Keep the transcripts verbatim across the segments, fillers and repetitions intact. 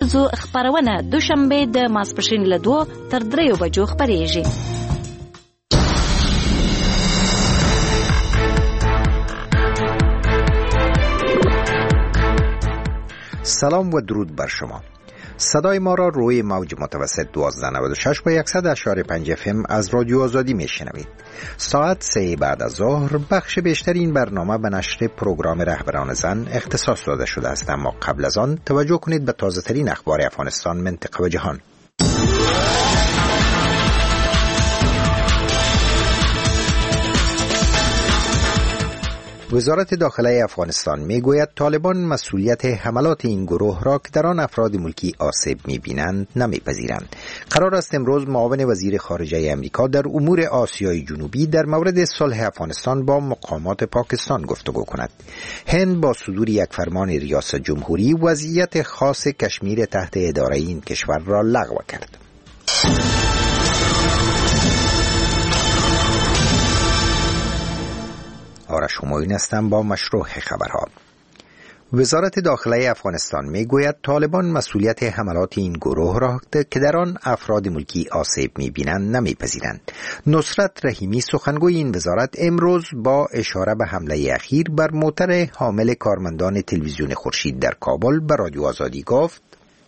موضوع خبرونه دوشنبه د ماسپښین له دوه تر دریو بجو خبرېږي. سلام و درود بر شما. صدای ما را روی موج متوسط دوازده نود و شش با صد اشاره پنج اف ام از رادیو آزادی میشنوید. ساعت سه بعد از ظهر بخش بیشتر این برنامه به نشر پروگرام رهبران زن اختصاص داده شده است، اما قبل از آن توجه کنید به تازه ترین اخبار افغانستان، منطقه و جهان. وزارت داخله افغانستان میگوید طالبان مسئولیت حملات این گروه را که در آن افراد ملکی آسیب میبینند نمیپذیرند. قرار است امروز معاون وزیر خارجه امریکا در امور آسیای جنوبی در مورد صلح افغانستان با مقامات پاکستان گفتگو کند. هند با صدور یک فرمان ریاست جمهوری وضعیت خاص کشمیر تحت اداره این کشور را لغو کرد. آرش همایون هستم با مشروع خبرها. وزارت داخله افغانستان میگوید طالبان مسئولیت حملات این گروه را که در آن افراد ملکی آسیب میبینند نمیپذیرند. نصرت رحیمی سخنگوی این وزارت امروز با اشاره به حمله اخیر بر موتر حامل کارمندان تلویزیون خورشید در کابل به رادیو آزادی گفت: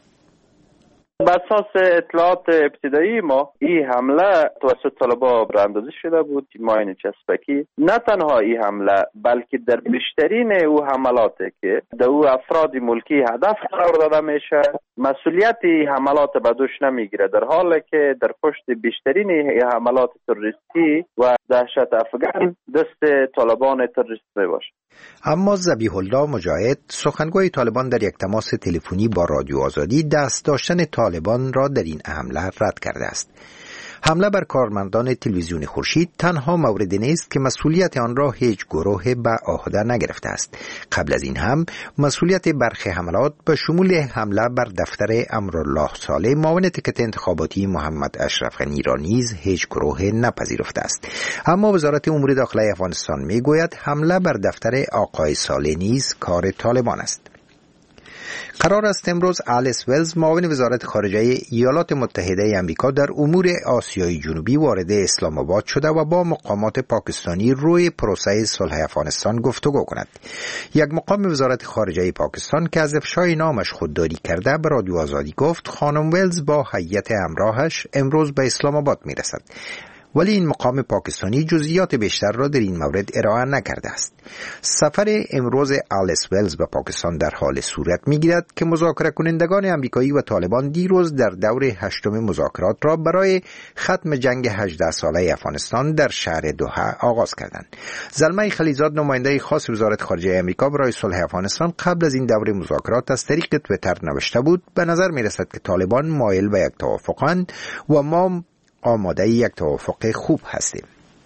بر اساس اطلاعات ابتدایی ما این حمله توسط طالبان براندازی شده بود. ماین چسبکی نه تنها این حمله بلکه در بیشترین او حملاتی که در او افراد ملکی هدف قرار داده میشه مسئولیت این حملات به دوش نمیگیره، در حالی که در پشت بیشترین حملات تروریستی و دهشت افغان دست طالبان تروریست میباشه. اما ذبیح الله مجاهد سخنگوی طالبان در یک تماس تلفنی با رادیو آزادی دست داشتن طالبان را در این حمله رد کرده است. حمله بر کارمندان تلویزیون خورشید تنها مورد نیست که مسئولیت آن را هیچ گروه به عهده نگرفته است. قبل از این هم مسئولیت برخی حملات به شمول حمله بر دفتر امرالله صالح معاون تکت انتخاباتی محمد اشرف غنی را نیز هیچ گروه نپذیرفته است. اما وزارت امور داخله افغانستان میگوید حمله بر دفتر آقای صالح نیز کار طالبان است. قرار است امروز آلیس ولز معاون وزارت خارجه ایالات متحده آمریکا در امور آسیای جنوبی وارد اسلام آباد شده و با مقامات پاکستانی روی پروسه صلح افغانستان گفتگو کند. یک مقام وزارت خارجه پاکستان که از افشای نامش خودداری کرده به رادیو آزادی گفت خانم ولز با هیئت همراهش امروز به اسلام آباد میرسد، ولی این مقام پاکستانی جزئیات بیشتر را در این مورد ارائه نکرده است. سفر امروز آلیس ولز به پاکستان در حال صورت می‌گیرد که مذاکره کنندگان آمریکایی و طالبان دیروز در دور هشتم مذاکرات را برای ختم جنگ هجده ساله افغانستان در شهر دوحه آغاز کردند. زلمه خلیزاد نماینده خاص وزارت خارجه آمریکا برای صلح افغانستان قبل از این دور مذاکرات از طریق توییتر نوشته بود: به نظر می‌رسد که طالبان مایل به یک توافقند و ما آماده یک توافق خوب هستیم.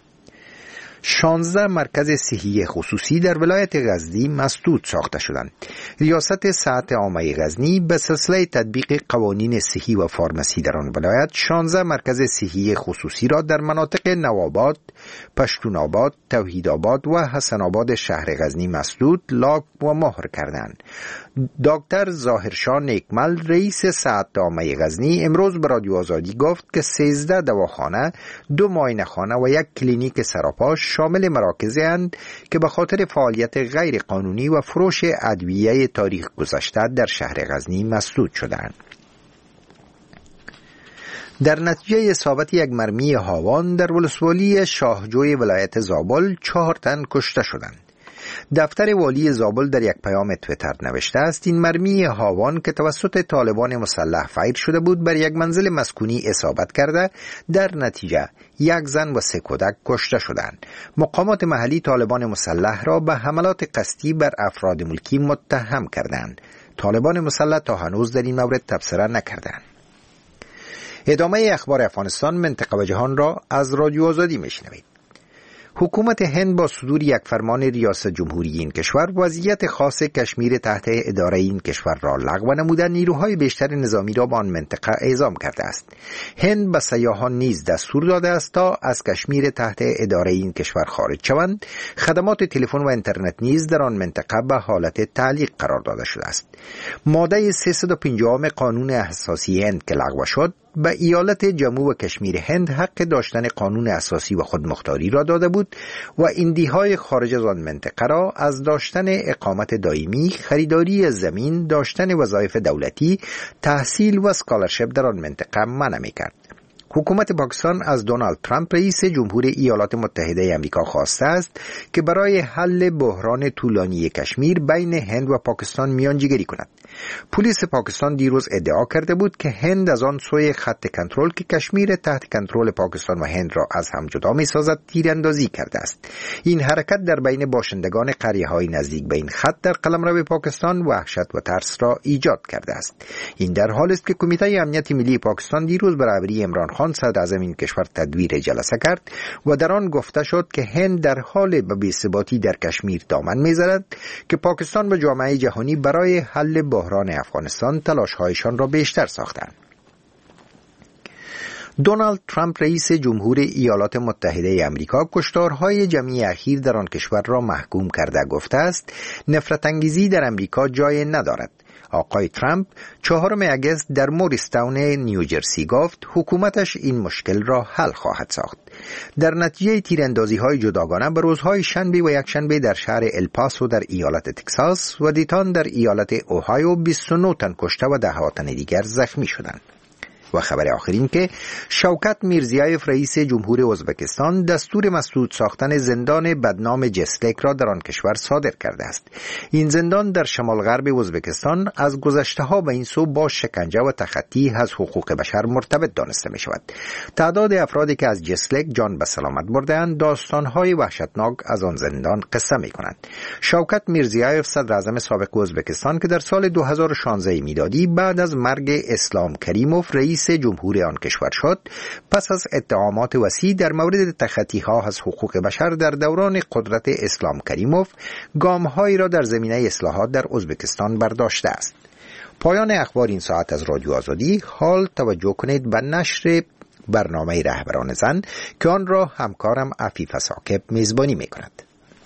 شانزده مرکز صحی خصوصی در ولایت غزنی مسدود ساخته شدند. ریاست صحت عامه غزنی به سلسله تطبیق قوانین صحی و فارمسی در آن ولایت شانزده مرکز صحی خصوصی را در مناطق نوآباد، پشتونآباد، توحیدآباد و حسنآباد شهر غزنی مسدود، لاک و مهر کردند. دکتر ظاهرشاه نیکمل رئیس صحت عامه غزنی امروز به رادیو آزادی گفت که سیزده دواخانه، دو معاینه‌خانه و یک کلینیک سراپا شامل مراکزی اند که به خاطر فعالیت غیر قانونی و فروش ادویه تاریخ گذشته در شهر غزنی مسدود شدند. در نتیجه اصابت یک مرمی هاوان در ولسوالی شاهجوی ولایت زابل چهار تن کشته شدند. دفتر والی زابل در یک پیام توییتر نوشته است این مرمی هاوان که توسط طالبان مسلح فایر شده بود بر یک منزل مسکونی اصابت کرده، در نتیجه یک زن و سه کودک کشته شدند. مقامات محلی طالبان مسلح را به حملات قصدی بر افراد ملکی متهم کردند. طالبان مسلح تا هنوز در این مورد تبصره نکردند. ادامه اخبار افغانستان، منطقه و جهان را از رادیو آزادی میشنوید. حکومت هند با صدور یک فرمان ریاست جمهوری این کشور وضعیت خاص کشمیر تحت اداره این کشور را لغو نموده نیروهای بیشتر نظامی را به آن منطقه اعزام کرده است. هند به سیاحان نیز دستور داده است تا از کشمیر تحت اداره این کشور خارج شوند. خدمات تلفن و اینترنت نیز در آن منطقه به حالت تعلیق قرار داده شده است. ماده سیصد و پنجاه قانون اساسی هند که لغو شد به ایالت جموں و کشمیر هند حق داشتن قانون اساسی و خودمختاری را داده بود و ایندیهای خارج از آن منطقه را از داشتن اقامت دائمی، خریداری زمین، داشتن وظایف دولتی، تحصیل و اسکالرشپ در آن منطقه منع می‌کرد. حکومت پاکستان از دونالد ترامپ رئیس جمهور ایالات متحده آمریکا خواسته است که برای حل بحران طولانی کشمیر بین هند و پاکستان میانجیگری کند. پلیس پاکستان دیروز ادعا کرده بود که هند از آن سوی خط کنترل که کشمیر تحت کنترل پاکستان و هند را از هم جدا می‌سازد تیراندازی کرده است. این حرکت در بین باشندگان قریه‌های نزدیک به این خط در قلمرو پاکستان وحشت و ترس را ایجاد کرده است. این در حالی است که کمیته امنیت ملی پاکستان دیروز بر رهبری عمران خان صدر اعظم این کشور تدویر جلسه کرد و در آن گفته شد که هند در حال به بی‌ثباتی در کشمیر دامن می‌زند که پاکستان و جامعه جهانی برای حل بحران افغانستان تلاش‌هایشان را بیشتر ساختند. دونالد ترامپ رئیس جمهور ایالات متحده آمریکا کشتارهای جمعی اخیر در آن کشور را محکوم کرده گفته است نفرت انگیزی در آمریکا جای ندارد. آقای ترامپ چهارم اگست در موریستاون نیوجرسی گفت حکومتش این مشکل را حل خواهد ساخت. در نتیجه تیراندازی‌های جداگانه به روزهای شنبه و یکشنبه در شهر الپاسو در ایالت تگزاس و دیتان در ایالت اوهایو بیست و نه تن کشته و ده تن دیگر زخمی شدند. و خبر آخرین که شوکت میرزیایف رئیس جمهور ازبکستان دستور مسدود ساختن زندان بدنام جسلک را در آن کشور صادر کرده است. این زندان در شمال غرب ازبکستان از گذشته‌ها به این سو با شکنجه و تخطی از حقوق بشر مرتبط دانسته می شود. تعداد افرادی که از جسلک جان به سلامت برده‌اند داستان‌های وحشتناک از آن زندان قصه می‌کنند. شوکت میرزیایف صدر اعظم سابق ازبکستان که در سال دو هزار و شانزده میلادی بعد از مرگ اسلام کریموف رئیس جمهور آن کشور شد، پس از اتهامات وسیع در مورد تخطی‌ها از حقوق بشر در دوران قدرت اسلام کریموف گام‌هایی را در زمینه اصلاحات در ازبکستان برداشته است. پایان اخبار این ساعت از رادیو آزادی. حال توجه کنید به نشر برنامه رهبران زن که آن را همکارم عفیفه ثاقب میزبانی می‌کند.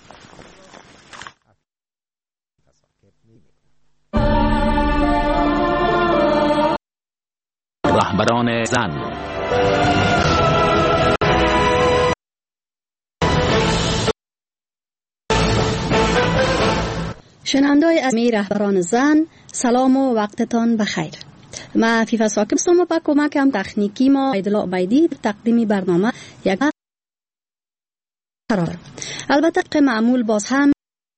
رهبران زن. شنونده‌های عزیز رهبران زن، سلام و وقتتان بخیر. من عفیفه ثاقب هستم و با کمکم تکنیکی ما عیدالله عبیدی تقدیم برنامه یک قرار. البته که معمول باز هم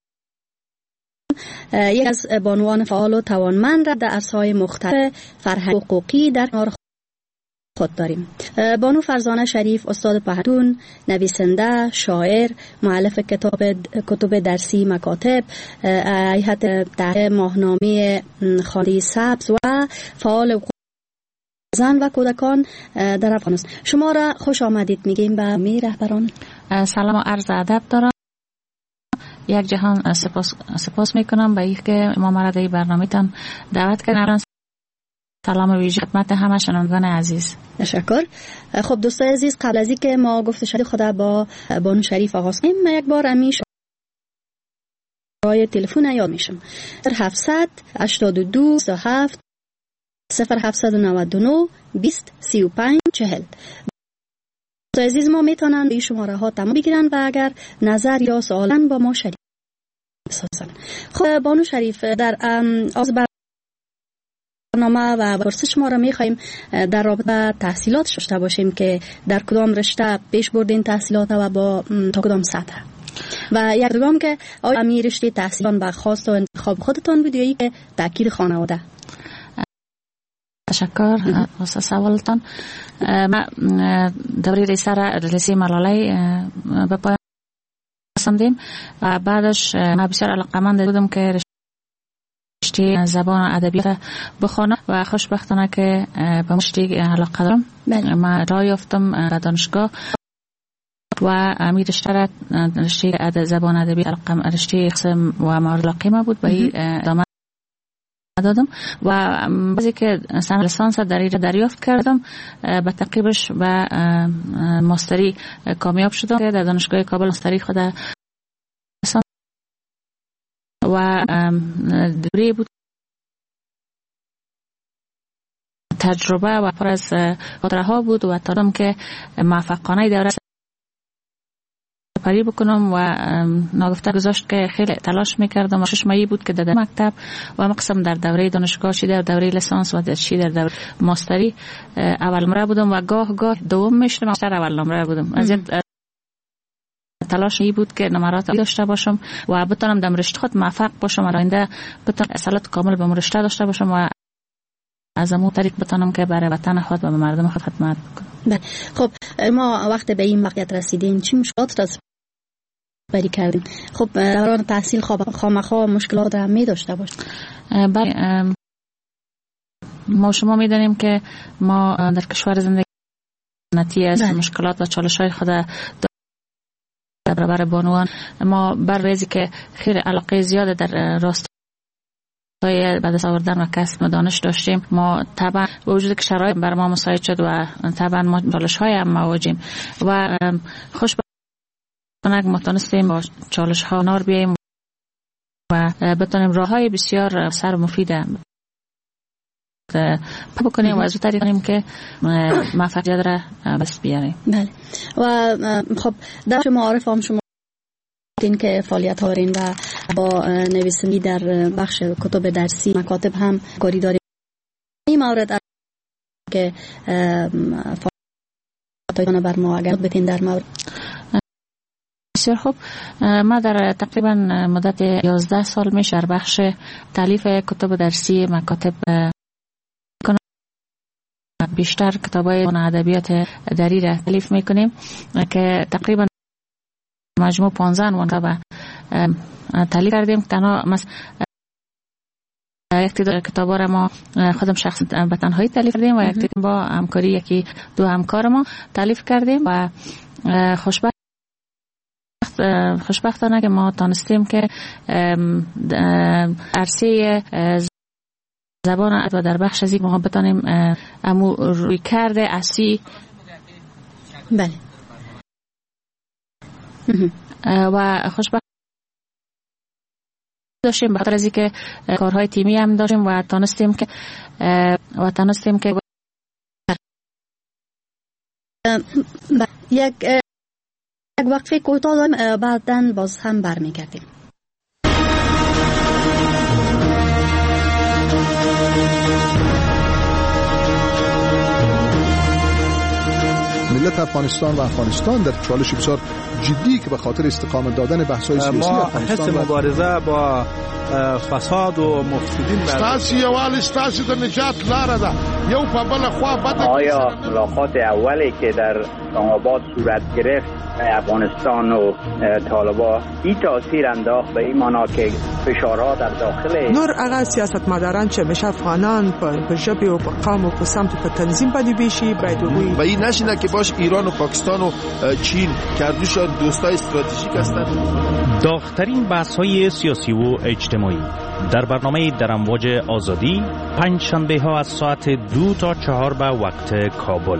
یک از بانوان فعال و توانمند را در عرصه‌های مختلف فرهنگی و حقوقی در کنار خود داریم. بانو فرزانه شریف استاد پهلوان، نویسنده، شاعر، مؤلف کتاب کتب درسی مکاتب، هیئت تحقیق ماهنامه خالی سبز و فعال زن و کودکان در افغانستان. شما را خوش آمدید میگیم به می رهبران. سلام و عرض ادب دارم. یک جهان سپاس سپاس میکنم به اینکه ما مرا در برنامه‌تان دعوت کردین. سلام ویژه خدمت همه شنوندگان عزیز. تشکر. خب دوستای عزیز، قبل از اینکه ما گفت شد خدا با بانو شریف آغاز کنیم، من یک بار امیش رای تلفن یاد میشم. هفتصد و هشتاد و دو سی و هفت صفر هفتصد و نود و نه بیست سی و پنج چهل. دوستای عزیز ما میتونن به این شماره ها تماس بگیرن و اگر نظر یا سوالن با ما شریک بسازن. خب بانو شریف، در آغاز برنامه و پرسش ما را میخوایم در رابطه تحصیلات داشته باشیم که در کدام رشته پیش بردین تحصیلات و با تا کدام سطح، و یک دوم که آیا امی رشته تحصیلان به خواست و انتخاب خودتان بود یا ای که تأکید خانواده؟ تشکر واسه سوالتان. ما دوره ریسر لیسه ملاله به پایان رساندیم و بعدش ما بسیار علاقه‌مند بودم که رشته زبان و ادبیات بخوانم و خوشبختانه که به رشته علاقه دارم. ما راه یافتم به دانشگاه و امیر رشته را رشته زبان ادبی رشته قسم و مورد علاقه بود به این ادامه دادم و بعضی که سن لیسانس در ایران دریافت کردم به تعقیبش به ماستری کامیاب شدم که در دانشگاه کابل ماستری خود و دوره بود تجربه و پر از خاطره ها بود و تادم که موفقانه دوره سپری بکنم و ناگفته گذاشت که خیلی تلاش میکردم و شش ماهی بود که در مکتب و مقسم در دوره دانشگاه چی در دوره لیسانس و در چی در دوره ماستری اول نمره بودم و گاه گاه دوم میشدم ماستر اول نمره بودم. از این تلاش ای بود که نمرات داشته باشم و بتونم در رشته خود موفق باشم و آینده بتونم اصالت کامل به رشته داشته باشم و از امو طریق بتونم که برای وطن خود و به مردم خود خدمت بکنم. خب ما وقت به این موقعیت رسیدیم چی مشکلات را بری کردیم؟ خب دوران تحصیل خامخا مشکلات هم می داشته باشیم. بله ما شما می دانیم که ما در کشور زندگی نتی است مشکلات و چالش های خود در برابر بانوان. ما بر ریزی که خیلی علاقه زیاد در راست بعد از آوردن و کسب دانش داشتیم ما طبعا با وجود که شرایط بر ما مساعد شد و طبعا ما چالش های هم مواجهیم و خوشبختانه ما تونستیم با چالش ها نار بیاییم و بتونیم راه های بسیار سر مفید بکنیم و از طریق کنیم که موفقیت را بس بیاریم. بله و خب در معارف هم شما این که فعالیت ها دارین و با نویسندگی در بخش کتب درسی مکاتب هم کاری داریم. این مورد که فعالیت‌ها بر ما اگر بتین در مورد بسیار خوب. ما در تقریبا مدت یازده سال میشه در بخش تالیف کتب درسی مکاتب بیشتر کتابای ادبیات دری را تالیف میکنیم که تقریبا مجموع پانزده عنوان تالیف کردیم. تنها مثلا یک تعداد کتابا را ما خودم شخصا به تنهایی تالیف کردیم و یک تعداد با همکاری یکی دو همکار ما تالیف کردیم و خوشبخت خوشبختانه که ما تانستیم که عرصه زبان و در بخش از این ما بتانیم امو روی کرده اصلی بله و خوشبخت داشتیم بخاطر از اینکه کارهای تیمی هم داشتیم و تانستیم که و تانستیم که یک یک وقفه کوتاه داریم بعداً باز هم برمیگردیم. ملت افغانستان و افغانستان در چالش بسیار جدی که به خاطر استقامت دادن بحث‌های سیاسی ما حس مبارزه با فساد و مفسدین استاسی یوال استاسی د نجات لاره ده یو په بل خوا بد. آیا ملاقات اولی که در اسلام آباد صورت گرفت افغانستان و طالبان این تاثیر انداخت به این معنا که فشارها در داخل نور هغه سیاستمداران چې مشه افغانان په ژبه او په قوم او په سمت په تنظیم باندې بیشي باید وي و این نشینه که باش ایران و پاکستان و چین کردوشان دوستای استراتژیک هستند. داغ‌ترین بحث‌های سیاسی و اجتماعی در برنامه در امواج آزادی پنج شنبه ها از ساعت دو تا چهار به وقت کابل.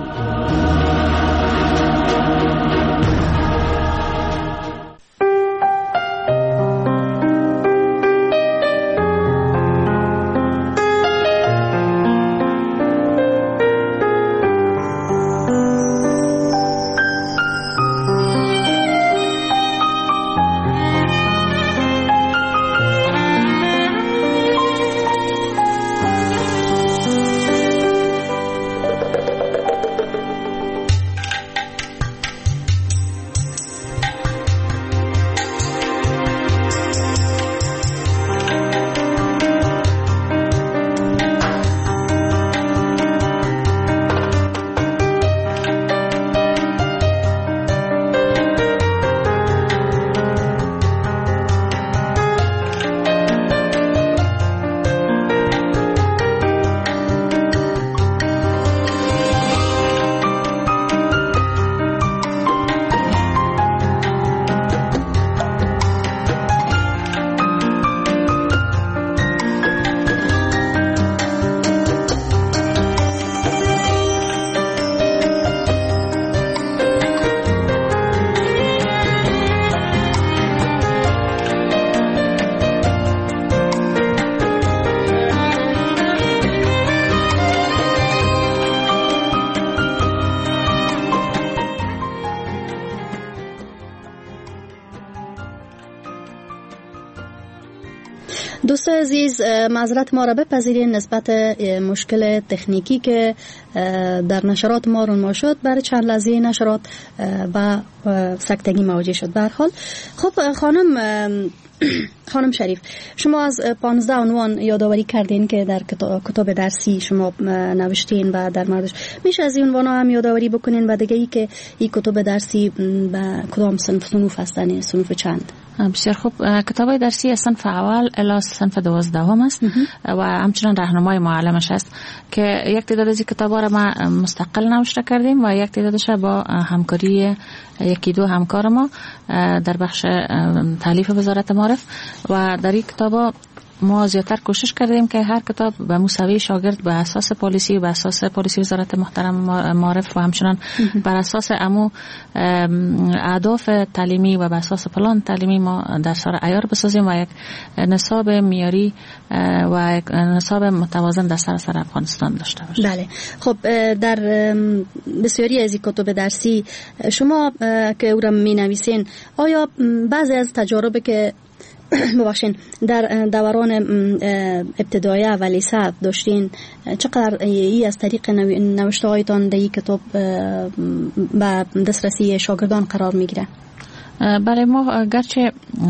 دوست عزیز معذرت ما را بپذیرین نسبت مشکل تکنیکی که در نشرات ما رونما شد. برای چند لحظه نشرات و سکتگی مواجه شد. به هر حال خب خانم خانم شریف، شما از پانزده عنوان یادآوری کردین که در کتاب درسی شما نوشتین و در موردش میشه از این عنوان هم یادآوری بکنین و دیگه ای که این کتاب درسی به کدام صنف صنوف هستن، صنوف چند؟ بسیار خوب. کتاب درسی از صنف اول الی صنف دوازدهم است و همچنان راهنمای معلمش است که یک تعداد از این کتابا را ما مستقل نوشته کردیم و یک تعدادش با همکاری یکی دو همکار ما در بخش تالیف وزارت معارف و در این کتابا ما زیادتر کوشش کردیم که هر کتاب به مساوی شاگرد به اساس پالیسی و به اساس پالیسی وزارت محترم معارف و همچنان بر اساس امو اهداف تعلیمی و به اساس پلان تعلیمی ما در سر عیار بسازیم و یک نصاب معیاری و یک نصاب متوازن در سراسر افغانستان داشته باشیم. بله. خب در بسیاری از این کتب درسی شما که او را می‌نویسین، آیا بعضی از تجارب که ببخشین در دوران ابتدایی و لیسه داشتین، چقدر ای از طریق نوشته هایتان در این کتاب به دسترسی شاگردان قرار میگیره؟ بله، ما گرچه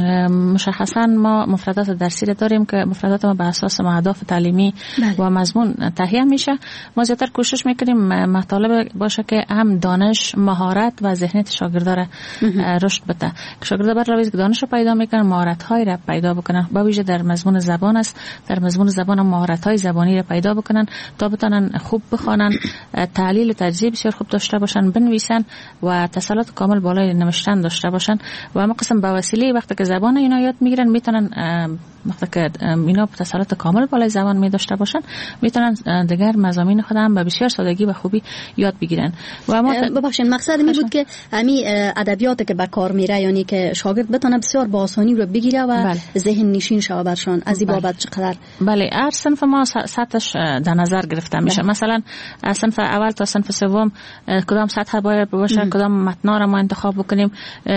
مشخصا ما مفردات درسی را داریم که مفردات ما به اساس اهداف تعلیمی بله. و مضمون تهیه میشه، ما زیادتر کوشش میکنیم مطالب باشه که هم دانش، مهارت و ذهنیت شاگردا را رشد بده، که شاگردا بر روی دانش رو پیدا میکنن، مهارت های را پیدا بکنن، با ویژه در مضمون زبان است، در مضمون زبان مهارت های زبانی را پیدا بکنن تا بتونن خوب بخوانن، تحلیل تجزیه بسیار خوب داشته باشن، بنویسن و تسلط کامل بالای نوشتن داشته باشن و اما قسم به وسیله وقتی که زبان اینا یاد میگیرن میتونن وقتی که اینا تسلط کامل بالای زبان می داشته باشن میتونن دیگر مضامین خود هم به بسیار سادگی و خوبی یاد بگیرن. و ما ببخشید مقصد می بود که همین ادبیات که به کار میره، یعنی که شاگرد بتونه بسیار با آسانی رو بگیره و بله. ذهن نشین شود برشان. از این بابت چقدر؟ بله، هر صنف ما سطحش در نظر گرفته میشه. بله. مثلا صنف اول تا صنف سوم کدام سطح باید باشه، ام. کدام متن را ما انتخاب بکنیم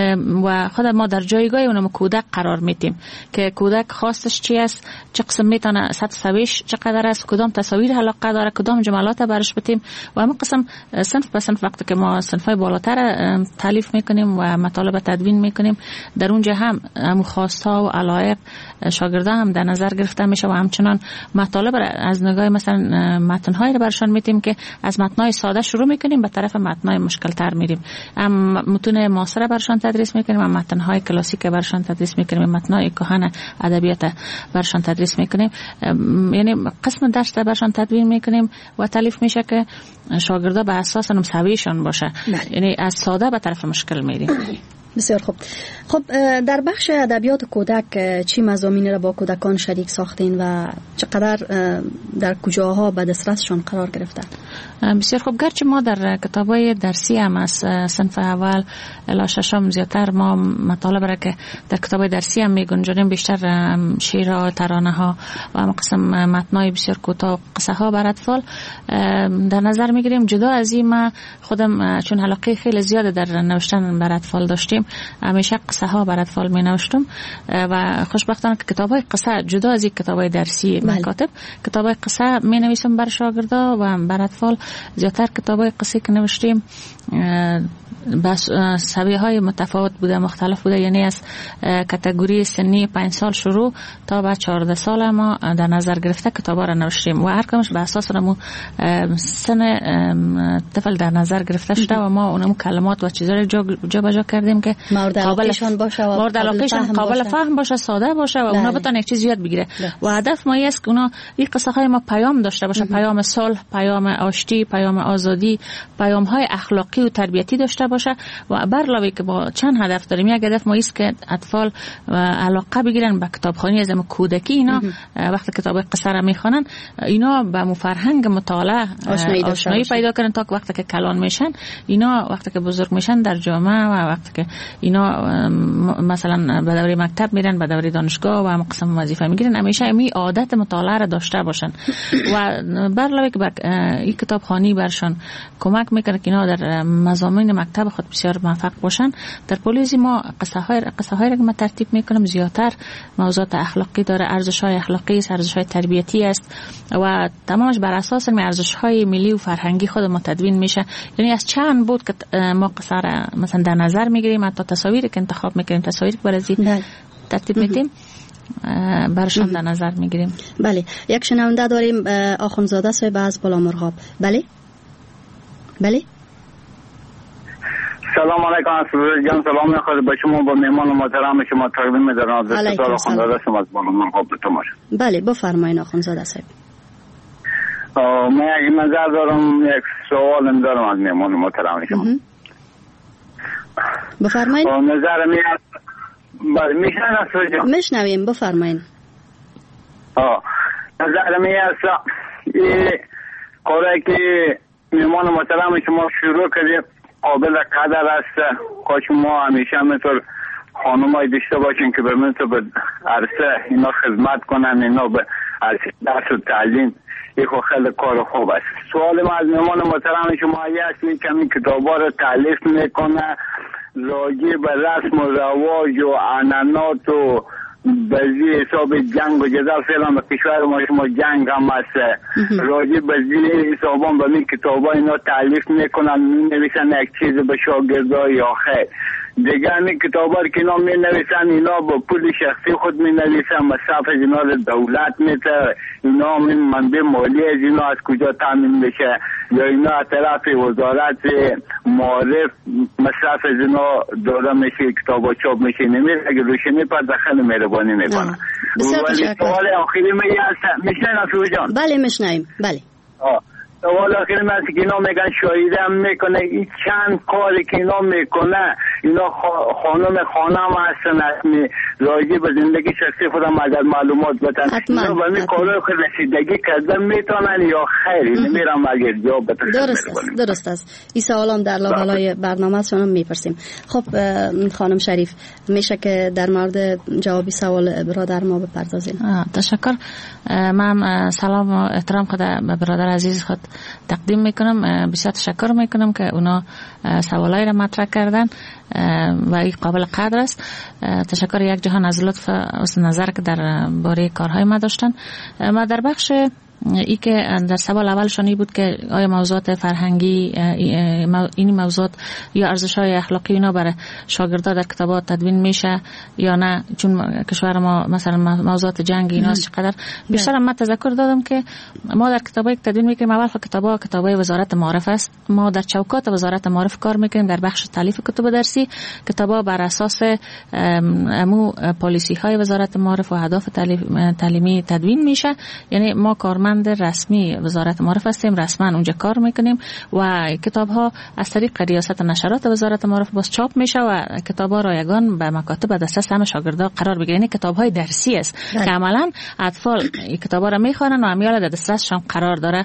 و خود ما در جایگاه اونم کودک قرار میدیم که کودک خواستش چی است، چه قسم میتونه سطح سویش چقدر است، کدام تصاویر علاقه داره، کدام جملات برش بتیم و همین قسم صنف به صنف وقتی که ما صنفای بالاتر تالیف میکنیم و مطالب تدوین میکنیم، در اونجا هم هم خواستها و علایق شاگردان هم در نظر گرفته میشه و همچنان مطالب از نگاه مثلا متن‌های رو برشان میتیم که از متن‌های ساده شروع میکنیم به طرف متن‌های مشکل تر میریم. هم متون معاصر برشان تدریس میکنیم، هم متن‌های کلاسیک برشان تدریس میکنیم، متن‌های کهن ادبیات برشان تدریس میکنیم. یعنی قسم درس برشان تدوین میکنیم و تالیف میشه که شاگردا به اساس مساویشون باشه. یعنی از ساده به طرف مشکل میریم. بسیار خوب. خب در بخش ادبیات کودک چی مضامینی را با کودکان شریک ساختین و چقدر در کجاها به دسترسشون قرار گرفته؟ بسیار خوب. گرچه ما در کتابای درسی هم از صنف اول الی ششم زیادتر ما مطالب را که در کتابای درسی هم میگنجونیم، بیشتر شعرها، ترانه ها و هم قسم متنای بسیار کوتاه، قصه ها بر اطفال در نظر میگیریم. جدا از این ما خودم چون علاقه خیلی زیاد در نوشتن بر اطفال داشتیم، همیشه قصه ها بر اطفال می نوشتم و خوشبختانه که کتاب های قصه جدا از این کتاب های درسی مکاتب، کتاب های قصه می نویسم بر شاگردا و بر اطفال. زیادتر کتاب های قصه که نوشتیم بس سویه های متفاوت بوده، مختلف بوده، یعنی از کاتگوری سنی پنج سال شروع تا به چهارده سال ما در نظر گرفته کتابا را نوشتیم و هر کمش به اساس اونمو سن طفل در نظر گرفته شده و ما اونمو کلمات و چیزا رو جا به جا کردیم که مورد علاقهشون باشه و مورد علاقهشون قابل فهم باشه، ساده باشه و اونا بتونن یک چیز یاد بگیره. و هدف ما است که اونا این قصه های ما پیام داشته باشه، پیام صلح، پیام آشتی، پیام آزادی، پیام های اخلاقی و تربیتی داشته باشه و بر علاوه که با چند هدف داریم. یک هدف ما است که اطفال علاقه بگیرن به کتابخوانی از کودکی. اینا وقتی کتاب قصه را میخوانن اینا به فرهنگ مطالعه آشنایی پیدا کنن تا وقتی که کلان میشن، اینا وقتی که بزرگ میشن در جامعه و وقتی که اینا مثلا به دوره مکتب میرن، به دوره دانشگاه و هم قسم وظیفه میگیرن، همیشه این عادت مطالعه را داشته باشن و بر علاوه که این کتابخوانی برشان کمک میکنه که اینا در مضامین مکتب به خود بسیار موفق باشن. در پولیزی ما قصه های قصه های را که ما ترتیب میکنم زیادتر موضوعات اخلاقی داره، ارزش های اخلاقی است، ارزش های تربیتی است و تمامش بر اساس می ارزش های ملی و فرهنگی خود ما تدوین میشه. یعنی از چند بود که ما قصه را مثلا در نظر میگیریم، حتی تصاویری که انتخاب میکنیم، تصاویری که برای ترتیب میدیم برشان در نظر میگیریم. بله، یک شنونده داریم، آخوندزاده صاحب از بلامرغاب. بله بله سلام علیکم اسرار جان، سلام میخواد به شما با مهمان محترم شما تقدیم می‌دارم. دکتر آخوندزاده صاحب از بلامرغاب به تماش. بله بفرمایید آخوندزاده صاحب. من یک نظر دارم، یک سوال دارم از مهمان محترم شما. بفرمایید. نظر می بله میشن اسرار جان. میشنویم بفرمایید. آه نظر می است این کاری که مهمان محترم شما شروع کردید قابل قدر است. کاش ما همیشه مثل خانمای داشته باشیم که برمون تو به عرصه اینا خدمت کنن، اینا به عرصه درس و تعلیم. این خیلی کار خوب است. سوال ما از مهمان محترم شما است که این کتابا رو تالیف میکنه راجع به رسم و رواج و عنعنات و بزی حساب جنگ و جدال فعلا به کشور ما شما جنگ هم است. راجع به زی حسابان به این کتابا اینا تالیف میکنن، می نویسن یک چیز به شاگردای یا خیر دیگه. این کتابا که اینا می نویسن اینا با پول شخصی خود می نویسن، مصرف از اینا دولت میته، اینا منبع مالی از اینا از کجا تامین میشه یا اینا از طرف وزارت معارف مصرف از اینا داده میشه، کتابا چاپ میشه نمیره. اگه روشنی پس خیلی مهربانی میکنه. ولی سوال آخری می هست میشنن افروز جان؟ بله میشنیم. بله آه سوال آخری من که اینا میگن شاهده هم میکنه، این چند کاری که اینا میکنه اینا خانم خانم هستن، اسمی راجع به زندگی شخصی خودم اگر معلومات بدن اینا به این کارو که رسیدگی کردن میتونن یا خیلی نمیرم اگر جواب بتونن. درست است درست است. این سوالام در لابلای برنامه شما میپرسیم. خب خانم شریف میشه که در مورد جوابی سوال برادر ما بپردازین؟ تشکر. من سلام و احترام خود به برادر عزیز خود تقدیم میکنم. بسیار تشکر میکنم که اونا سوالای را مطرح کردن و این قابل قدر است. تشکر یک جهان از لطف و نظر که در باره کارهای ما داشتن. ما در بخش ای که در سوال اولشانی بود که آیا موضوعات فرهنگی این موضوعات یا ارزش‌های اخلاقی اینا برای شاگردان در کتابات تدوین میشه یا نه، چون کشور ما مثلا موضوعات جنگ اینا چقدر بیشتر. من تذکر دادم که ما در کتابای تدوین میکنیم اول خود کتابا کتابای وزارت معارف است. ما در چوکات وزارت معارف کار میکنیم در بخش تالیف کتب درسی. کتابا بر اساس امو پالیسی های وزارت معارف و اهداف تعلیمی تدوین میشه. یعنی ما کار رسمی وزارت معارف هستیم، رسما اونجا کار میکنیم و کتاب ها از طریق ریاست نشرات وزارت معارف باز چاپ میشه و کتاب ها رایگان به مکاتب دسترس همه شاگردا قرار بگیره. یعنی کتاب های درسی است که عملا اطفال این کتاب ها را میخوانن و امیال در دسترسشان قرار داره.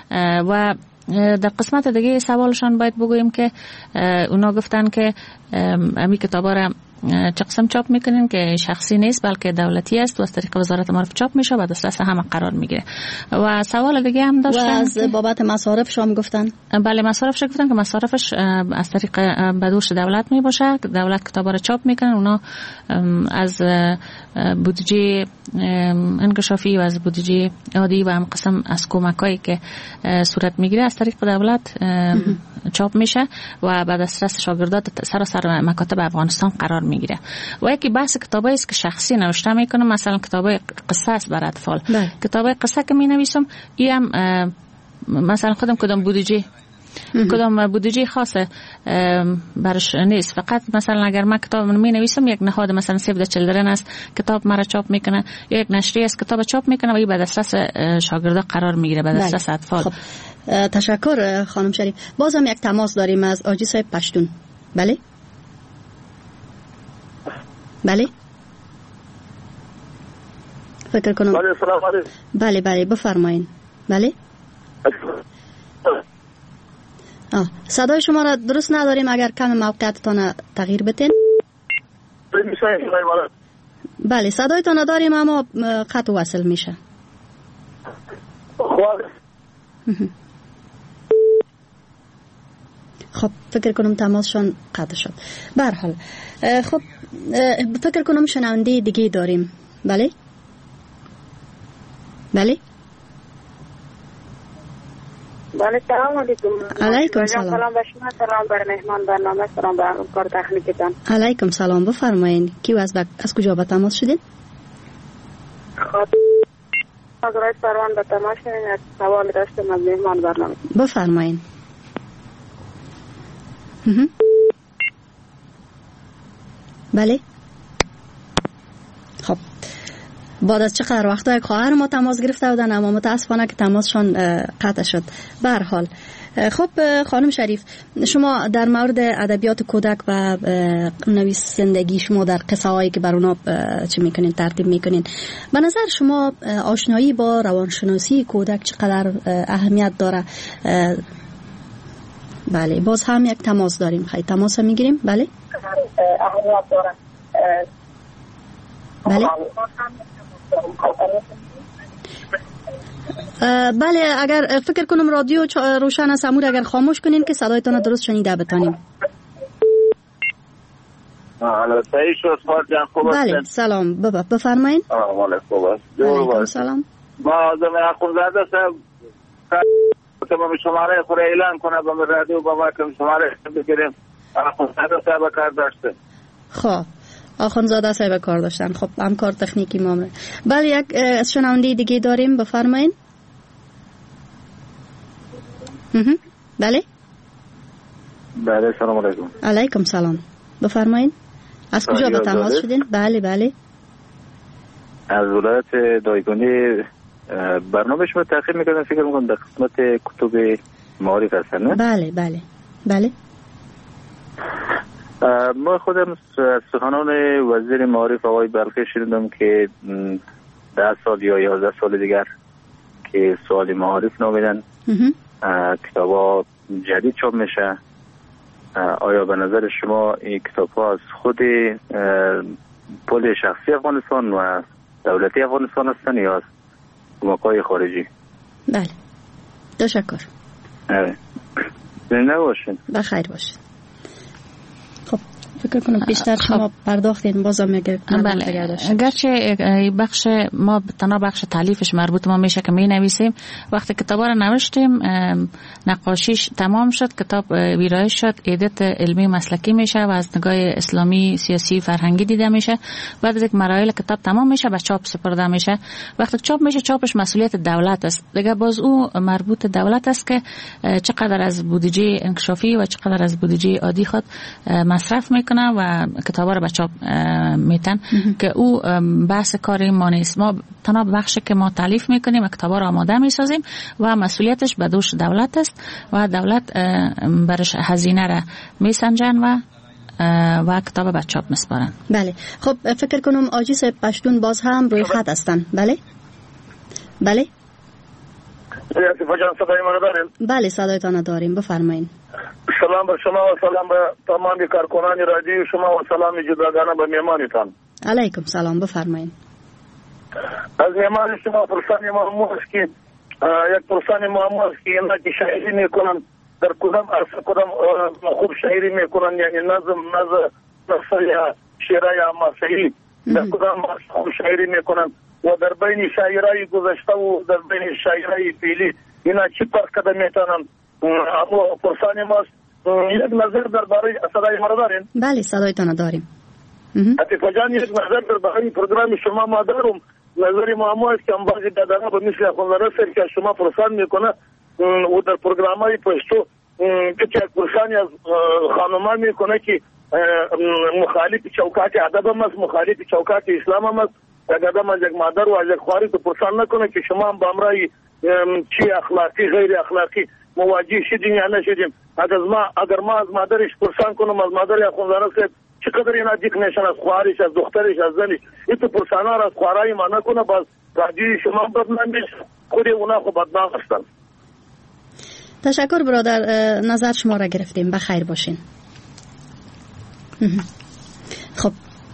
و در قسمت دیگه سوالشان باید بگوییم که اونا گفتن که امی کتاب ها را چه قسم چاپ میکنین که شخصی نیست بلکه دولتی است و از طریق وزارت معارف چاپ میشه و دسترس همه قرار میگیره. و سوال دیگه هم داشتن و از بابت مصارف شما گفتن؟ بله مصارفش گفتن که مصارفش از طریق بدوش دولت میباشه. دولت کتابا رو چاپ میکنن، اونا از بودجه انکشافی و از بودجه عادی و هم قسم از کمکایی که صورت میگیره از طریق دولت چاپ میشه و بعد دسترس شاگردان سراسر مکاتب افغانستان قرار میگیره. و یکی بحث کتابایی است که شخصی نوشته میکنم، مثلا کتابای قصه است برای اطفال. کتابای قصه که می نویسم این هم مثلا خودم کدام بودجه کدام بودجه خاصه برش نیست. فقط مثلا اگر من کتاب می نویسم یک نهاد مثلا سیو د چیلدرن است کتاب مرا چاپ میکنه یا یک نشریه است کتاب چاپ میکنه و این به دسترس شاگردا قرار میگیره، به دسترس اطفال. خب. تشکر خانم شریف. بازم یک تماس داریم از آجی صاحب پشتون. بله بله فکر کنم بله سلام علیکم. بله بله بفرمایید. بله آه. صدای شما را درست نداریم، اگر کم موقعیتتان تغییر بتین. بله صدایتان داریم اما خط وصل میشه. خب فکر کنم تماسشان قطع شد. به هر حال خب فکر کنم شنونده دیگه داریم. بله بله بله سلام علیکم. علیکم سلام. سلام به شما، سلام بر مهمان برنامه، سلام به کار تکنیکتان. علیکم سلام. بفرمایید کی از بک... از کجا به تماس شدید؟ خب از رای سروان به تماس شدید. سوال داشتم از مهمان برنامه. بفرمایید. بله خب بعد از چقدر وقت یک خواهر ما تماس گرفته بودن اما متاسفانه که تماسشان قطع شد. به هر حال خب خانم شریف، شما در مورد ادبیات کودک و نویسندگی شما در قصه هایی که بر اونا چه میکنین ترتیب میکنین، به نظر شما آشنایی با روانشناسی کودک چقدر اهمیت داره؟ بله باز هم یک تماس داریم. خیلی تماس هم میگیریم. بله اهمیت داره. بله بله اگر فکر کنم رادیو روشن است امور اگر خاموش کنین که صدایتان درست شنیده بتانیم. الو صحیح شد خواهد جان. خوب است؟ بله سلام بفرمایین. آماله خوب است. علیکم سلام. ما آزم اخونزاده صاحب تمام شماره خود اعلان کنه با رادیو با ما کم شماره بگیریم. اخونزاده صاحب کار داشته. خب آخوندزاده صاحب کار داشتن. خب همکار تکنیکی ما. بله یک از شنونده دیگه داریم. بفرمایین. بله بله سلام علیکم. علیکم سلام. بفرمایین. از کجا به تماس شدین؟ بله بله از ولایت دایگانی. برنامه شما تأخیر میکنم فکر میکنم در قسمت کتب معارف هستن نه؟ بله بله بله ما خودم سخنان وزیر معارف آقای بلخی شنیدم که ده سال یا یازده سال دیگر که سوال معارف نامیدن کتاب ها جدید چاپ میشه. آیا به نظر شما این کتاب ها از خود پل شخصی افغانستان و دولتی افغانستان هستن یا از کمک‌های خارجی؟ بله تشکر. آره زنده باشین. بخیر باشین. خب فکر کنم بیشتر شما پرداختین بازم اگر بله اگرچه بخش ما تنها بخش تالیفش مربوط ما میشه که می نویسیم، وقتی کتاب رو نوشتیم نقاشیش تمام شد، کتاب ویرایش شد، ایدیت علمی مسلکی میشه و از نگاه اسلامی سیاسی فرهنگی دیده میشه. بعد از یک مراحل کتاب تمام میشه و چاپ سپرده میشه. وقتی چاپ میشه چاپش مسئولیت دولت است دیگه، باز او مربوط دولت است که چقدر از بودجه انکشافی و چقدر از بودجه عادی خود مصرف میکنه و کتابا رو به چاپ میتن که او بحث کار ما نیست. ما تنها بخشی که ما تالیف میکنیم و کتابا رو آماده میسازیم و مسئولیتش به دوش دولت است و دولت برش هزینه را میسنجن و و کتاب به چاپ میسپارن. بله خب فکر کنم آجیس پشتون باز هم روی خط هستن. بله بله بله صدایتان داریم. بفرمایید. سلام بر شما و سلام به تمام کارکنان رادیو شما و سلام جداگانه به مهمانتان. علیکم سلام. بفرمایید. از مهمان شما پرسان معمول است که یک پرسان معمول است که اینا که شاعری میکنن در کدام عرصه کدام خوب شاعری میکنن، یعنی نظم نظم نثر یا شعر یا مسیحی در کدام خوب شاعری میکنن و در بین شاعرای گذشته و در بین شاعرای فعلی اینا چی فرق کرده میتونن؟ اما پرسان ماست یک نظر درباره صدای ما دارین؟ بله صدایتان داریم. عطیفه جان یک نظر درباره پروگرام شما ما دارم. نظری ما است که هم بعضی دادانا به مثل اخوندزاده صاحب که شما پرسان میکنه و در پروگرامای پشتو که یک پرسانی از خانمان میکنه که مخالف چوکات ادب هم است، مخالف چوکات اسلام هم است. یک آدم از یک مادر و از یک خواری تو پرسان نکنه که شما هم به امرای چی اخلاقی غیر اخلاقی مواجه شدیم یا نشدیم. اگر ما اگر ما از مادرش پرسان کنم از مادر اخوندزاده صاحب چقدر اینا دیک نشن از خوارش از دخترش از زنش ایتو پرسانا را از خوارای ما نکنه باز رادیوی شما بدنام میشه خود اونا خود بدنام هستن. تشکر برادر، نظر شما را گرفتیم. بخیر باشین. خب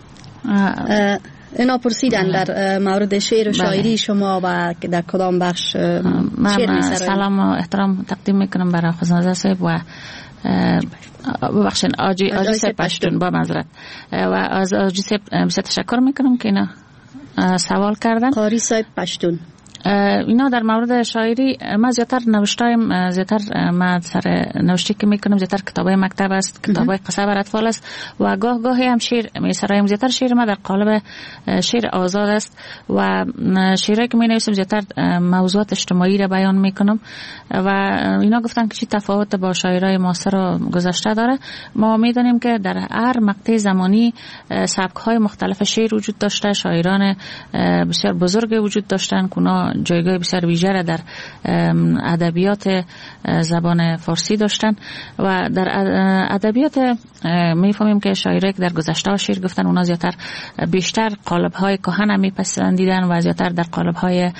اینا پرسیدن در مورد شعر و شاعری شما و در کدام بخش شعر من سلام و احترام تقدیم میکنم برای اخوندزاده صاحب و ببخشید آجی آجی سه پشتون با معذرت و از آجی سه بسیار تشکر میکنم که اینا سوال کردن. قاری صاحب پشتون اینا در مورد شاعری ما زیاتر نوشتایم، زیاتر ما سر نوشتی که میکنم زیاتر کتابای مکتب است، کتابای قصه بر اطفال است و گاه گاهی هم شعر میسرایم. زیاتر شعر ما در قالب شعر آزاد است و شعری که می نویسم زیاتر موضوعات اجتماعی را بیان میکنم و اینا گفتن که چی تفاوت با شاعرای معاصر و گذشته داره. ما میدونیم که در هر مقطع زمانی سبک های مختلف شعر وجود داشته، شاعران بسیار بزرگ وجود داشتن که جایگاه بسیار ویژه را در ادبیات زبان فارسی داشتن و در ادبیات میفهمیم که شاعرایی که در گذشته شعر گفتن اونا زیاتر بیشتر قالب‌های کهن میپسندیدن و زیاتر در قالب‌های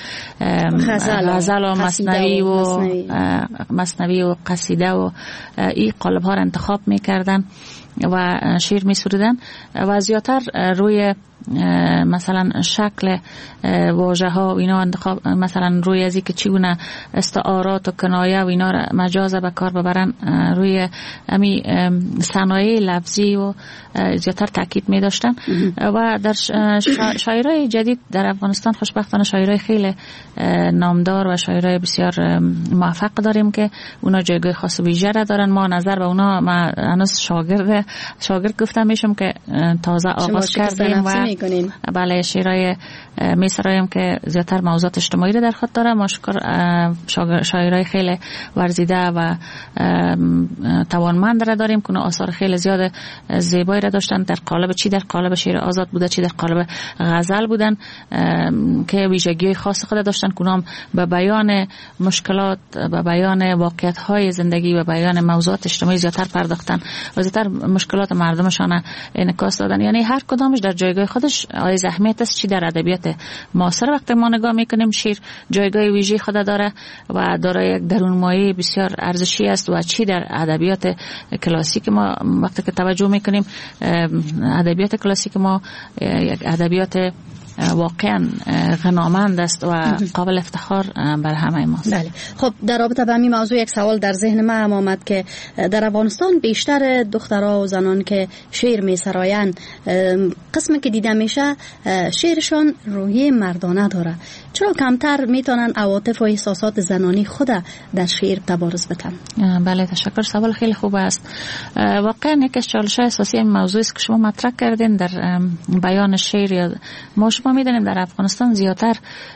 غزل و مثنوی و مثنوی و قصیده و این قالب‌ها را انتخاب میکردن و شعر میسرودن و زیاتر روی مثلا شکل واژه ها و اینا انتخاب، مثلا روی ازی که چگونه استعارات و کنایه و اینا را مجاز به کار ببرن، روی امی صنایع لفظی و زیاتر تاکید می داشتن و در شاعرای جدید در افغانستان خوشبختانه شاعرای خیلی نامدار و شاعرای بسیار موفق داریم که اونا جایگاه خاص و ویژه را دارن. ما نظر به اونا ما هنوز شاگرد شاگرد گفتم میشم که تازه آغاز کردیم و بله شعرهای می سرایم که زیاتر موضوعات اجتماعی را در خود داره. ما شکر شاعرای خیلی ورزیده و توانمند را داریم که آثار خیلی زیاد زیبایی را داشتن در قالب چی در قالب شعر آزاد بوده چی در قالب غزل بودن که ویژگی خاص خود داشتن که اونام به بیان مشکلات، به بیان واقعیت های زندگی و بیان موضوعات اجتماعی زیاتر پرداختن و زیاتر مشکلات مردمشان انعکاس دادن. یعنی هر کدامش در جایگاه خودش آیز اهمیت است. چی در ادبیات معاصر وقتی ما نگاه میکنیم شعر جایگاه ویژه خود داره و داره یک درونمایه بسیار ارزشی است و چی در ادبیات کلاسیک ما وقتی که توجه میکنیم ادبیات کلاسیک ما یک ادبیات واقعا غنامند است و قابل افتخار بر همه ماست. بله. خب در رابطه با این موضوع یک سوال در ذهن ما هم آمد که در افغانستان بیشتر دخترها و زنان که شعر میسرایند قسمی که دیده میشه شعرشان روحیه مردانه داره، چرا کمتر میتونن عواطف و احساسات زنانی خود در شعر تبارز بدن؟ بله تشکر، سوال خیلی خوب است. واقعا یک از چالش‌های اساسی این موضوع است که شما مطرح کردین در بیان شعر. یا ما شما میدونیم در افغانستان زیاتر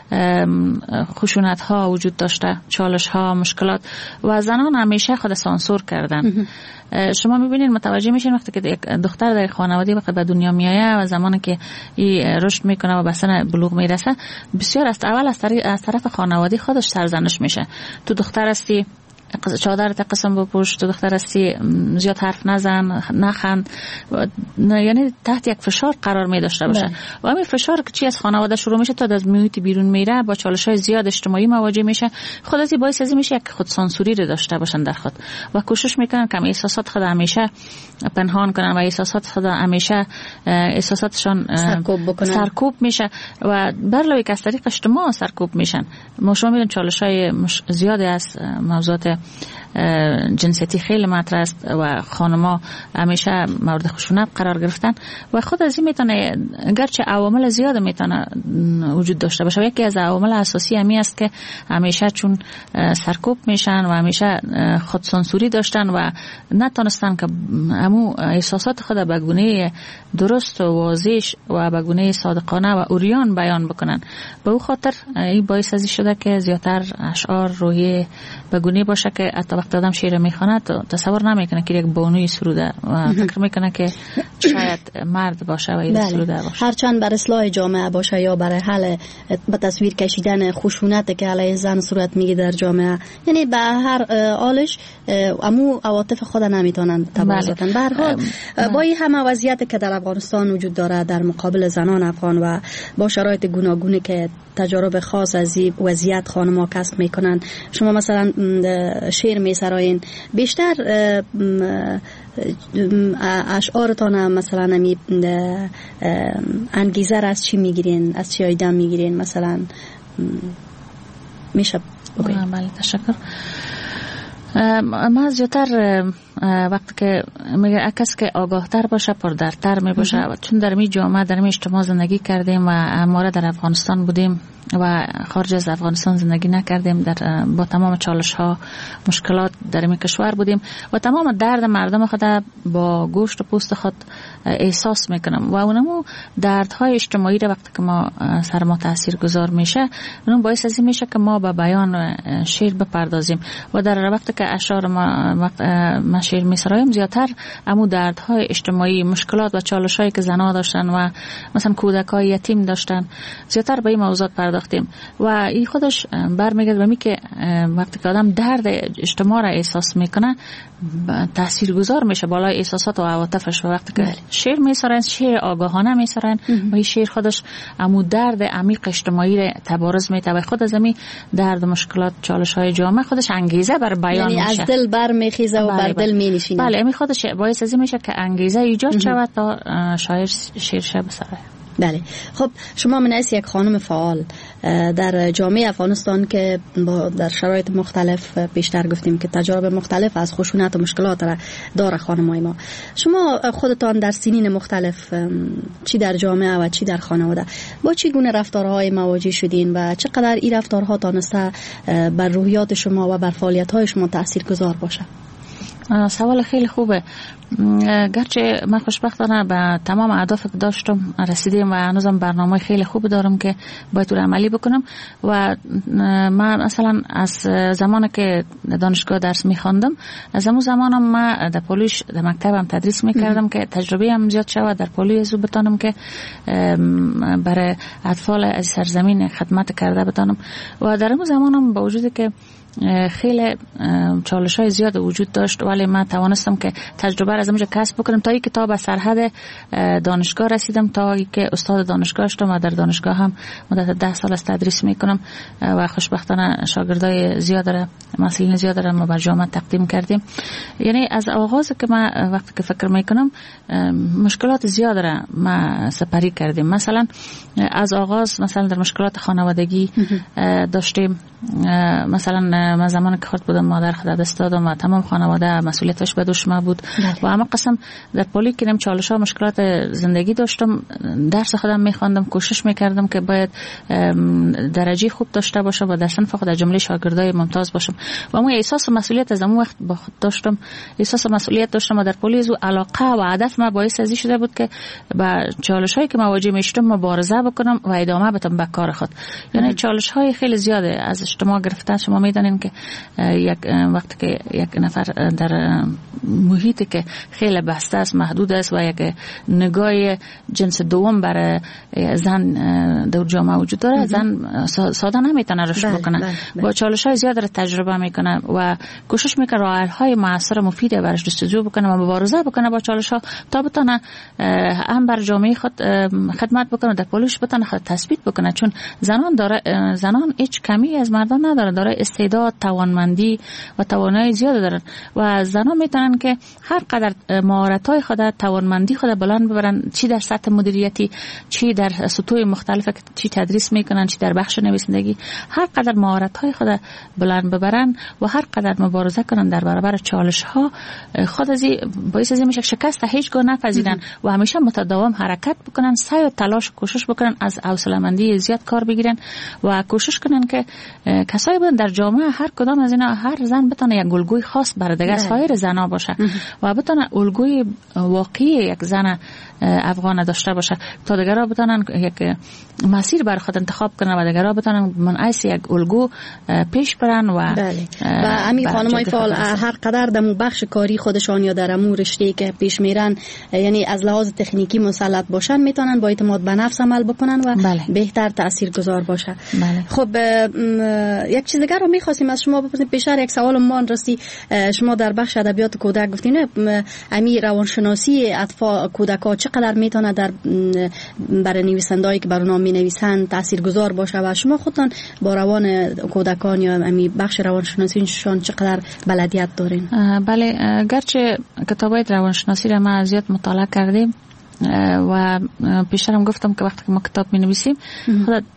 خشونت ها وجود داشته، چالش ها، مشکلات و زنان همیشه خود سانسور کردن. شما میبینید متوجه میشین وقتی که یک دختر در خانواده وقتی به دنیا میایه و زمانی که این رشد میکنه و به سن بلوغ میرسه بسیار از اول از طرف خانواده خودش سرزنش میشه. تو دختر هستی چادرت قسم بپوش، تو دختر هستی زیاد حرف نزن، نخند، یعنی تحت یک فشار قرار می داشته باشه و همین فشار که چی از خانواده شروع میشه تا از محیط بیرون میره با چالش‌های زیاد اجتماعی مواجه میشه. خود از این باعث از میشه یک خود سانسوری رو داشته باشن در خود و کوشش میکنن که احساسات خود همیشه پنهان کنن و احساسات خود همیشه احساساتشان سرکوب بکنن، سرکوب میشه و برلوی که از طریق اجتماع سرکوب میشن. ما شما میدونید چالش‌های زیادی از موضوعات جنسیتی خیلی مطرح است و خانم‌ها همیشه مورد خشونت قرار گرفتن و خود از این میتونه گرچه عوامل زیاد میتونه وجود داشته باشه. یکی از عوامل اساسی همی است که همیشه چون سرکوب میشن و همیشه خود سانسوری داشتن و نتونستن که همو احساسات خود به گونه درست و واضح و به گونه صادقانه و عریان بیان بکنن. به او خاطر این باعث از شده که زیاتر اشعار روحی به گونه باشه که حتی وقتی آدم شعر میخونه تصور نمیکنه که یک بانوی سروده و فکر میکنه که شاید مرد باشه و این سروده باشه. هرچند بر اصلاح جامعه باشه یا برای حل به تصویر کشیدن خشونت که علیه زن صورت میگیره در جامعه، یعنی به هر حالش امو عواطف خود نمیتونن تبارز بدن. به هر حال با این همه وضعیت که در افغانستان وجود داره در مقابل زنان افغان و با شرایط گوناگونی که تجارب خاص از این وضعیت خانم‌ها کسب میکنن، شما مثلا شعر میسراین بیشتر اشعارتان مثلا می انگیزه را از چی میگیرین، از چی ایده میگیرین مثلا؟ میشه بله تشکر. ما زیادتر وقتی که میگه کسی که آگاه تر باشه پردرتر می باشه، چون در می جامعه در می اجتماع زندگی کردیم و ما در افغانستان بودیم و خارج از افغانستان زندگی نکردیم، در با تمام چالش ها مشکلات در این کشور بودیم و تمام درد مردم خود با گوشت و پوست خود احساس میکنم و اونمو دردهای اجتماعی را وقتی که ما سر ما تاثیر گذار میشه اون باعث از این میشه که ما به بیان شعر بپردازیم و در وقتی که اشعار ما وقت ما شعر میسرایم زیادتر امو دردهای اجتماعی، مشکلات و چالش هایی که زنها داشتن و مثلا کودکای یتیم داشتن زیادتر به این موضوعات پرداختیم و این خودش برمیگرده به می که وقتی که آدم درد اجتماع را احساس میکنه تاثیرگذار میشه بالای احساسات و عواطفش و وقتی که شعر میسرن شعر آگاهانه میسرن و این شعر خودش عمو درد عمیق اجتماعی را تبارز میده و خود از می درد مشکلات چالش های جامعه خودش انگیزه بر بیان یعنی میشه، از دل بر میخیزه و بر دل مینشینه. بله می خودش باعث از این میشه که انگیزه ایجاد شود تا شاعر شعر شه بسره. بله. خب شما من از یک خانم فعال در جامعه افغانستان که با در شرایط مختلف بیشتر گفتیم که تجارب مختلف از خشونت و مشکلات را داره خانمای ما، شما خودتان در سنین مختلف چی در جامعه و چی در خانواده با چی گونه رفتارهای مواجه شدین و چقدر این رفتارها تانسته بر روحیات شما و بر فعالیت‌های شما تاثیرگذار باشه؟ سوال خیلی خوبه. گرچه من خوشبختانه به تمام اهداف که داشتم رسیدم و هنوزم برنامه خیلی خوب دارم که باید رو عملی بکنم و من مثلا از زمانی که دانشگاه درس میخواندم از اون زمانم من در پولیش در مکتبم تدریس میکردم که تجربه هم زیاد شود در پولی ازو بتانم که برای اطفال از سرزمین خدمت کرده بتانم و در اون زمانم با وجودی که خیلی چالش های زیاد وجود داشت ولی من توانستم که تجربه را از اونجا کسب بکنم تا اینکه تا به سرحد دانشگاه رسیدم، تا اینکه استاد دانشگاه شدم و در دانشگاه هم مدت ده سال است تدریس میکنم و خوشبختانه شاگردای زیاد را مسئولین زیاد را ما بر جامعه تقدیم کردیم. یعنی از آغاز که من وقتی که فکر میکنم مشکلات زیاد را ما سپری کردیم. مثلا از آغاز مثلا در مشکلات خانوادگی داشتیم، مثلا من زمانی که خود بودم مادر خود دست دادم و تمام خانواده مسئولیتش به دوش ما بود و همه قسم در پولی که نم چالش ها مشکلات زندگی داشتم، درس خودم میخواندم، کوشش میکردم که باید درجه خوب داشته باشم و در صنف خود در جمله شاگردای ممتاز باشم و من احساس مسئولیت از اون وقت با خود داشتم، احساس مسئولیت داشتم و در پولی از علاقه و هدف ما باعث ازی شده بود که با چالش هایی که مواجه میشدم مبارزه بکنم و ادامه بدم به کار خود. یعنی چالش های خیلی زیاده از اجتماع گرفته. شما میدونین که یک وقتی که یک نفر در محیطی که خیلی بسته است، محدود است و یک نگاه جنس دوم برای زن در جامعه وجود داره، زن ساده نمیتونه رشد بکنه، با چالش های زیاد را تجربه میکنه و کوشش میکنه راه حل های موثر مفید برای جستجو بکنه و مبارزه بکنه با چالش ها تا بتونه هم بر جامعه خود خدمت بکنه، در پولیش بتونه خود تثبیت بکنه. چون زنان داره زنان هیچ کمی از مردان نداره، داره استعداد، توانمندی و توانایی زیاد دارن و زنان میتونن که هر قدر مهارت‌های خود، توانمندی خود بلند ببرن، چی در سطح مدیریتی، چی در سطوح مختلف، چی تدریس میکنن، چی در بخش نویسندگی، هر قدر مهارت‌های خود بلند ببرن و هر قدر مبارزه کنن در برابر چالش‌ها، خود از باعث از میشه شکست هیچگاه نپذیرن و همیشه متداوم حرکت بکنن، سعی و تلاش کوشش بکنن، از حوصله‌مندی زیاد کار بگیرن و کوشش کنن که کسایی بودن در جامعه هر کدام از اینا هر زن بتونه یک الگوی خاص برای دیگه سایر زنا باشه و بتونه الگوی واقعی یک زن افغان داشته باشه تا دیگرها بتونن یک مسیر برای خود انتخاب کنن و دیگرها بتونن منعکس یک الگو پیش برن و بله. و همین خانمای فعال هر قدر در بخش کاری خودشان یا در امور رشته که پیش میرن، یعنی از لحاظ تکنیکی مسلط باشن، میتونن با اعتماد به نفس عمل بکنن و بله. بهتر تاثیرگذار باشه. بله. خب یک چیز دیگر رو می‌خواستیم از شما بپرسیم. پیشتر یک سوال مان راستی شما در بخش ادبیات کودک گفتین امی روانشناسی اطفال کودک‌ها چقدر میتونه در برای نویسندهایی که برنامه می‌نویسن تاثیرگذار باشه و شما خودتان با روان کودکان یا امی بخش روانشناسیشون چقدر بلدیت دارین؟ بله، گرچه کتابای روانشناسی را ما زیاد مطالعه کردیم و پیشترم گفتم که وقتی که ما کتاب می نویسیم خود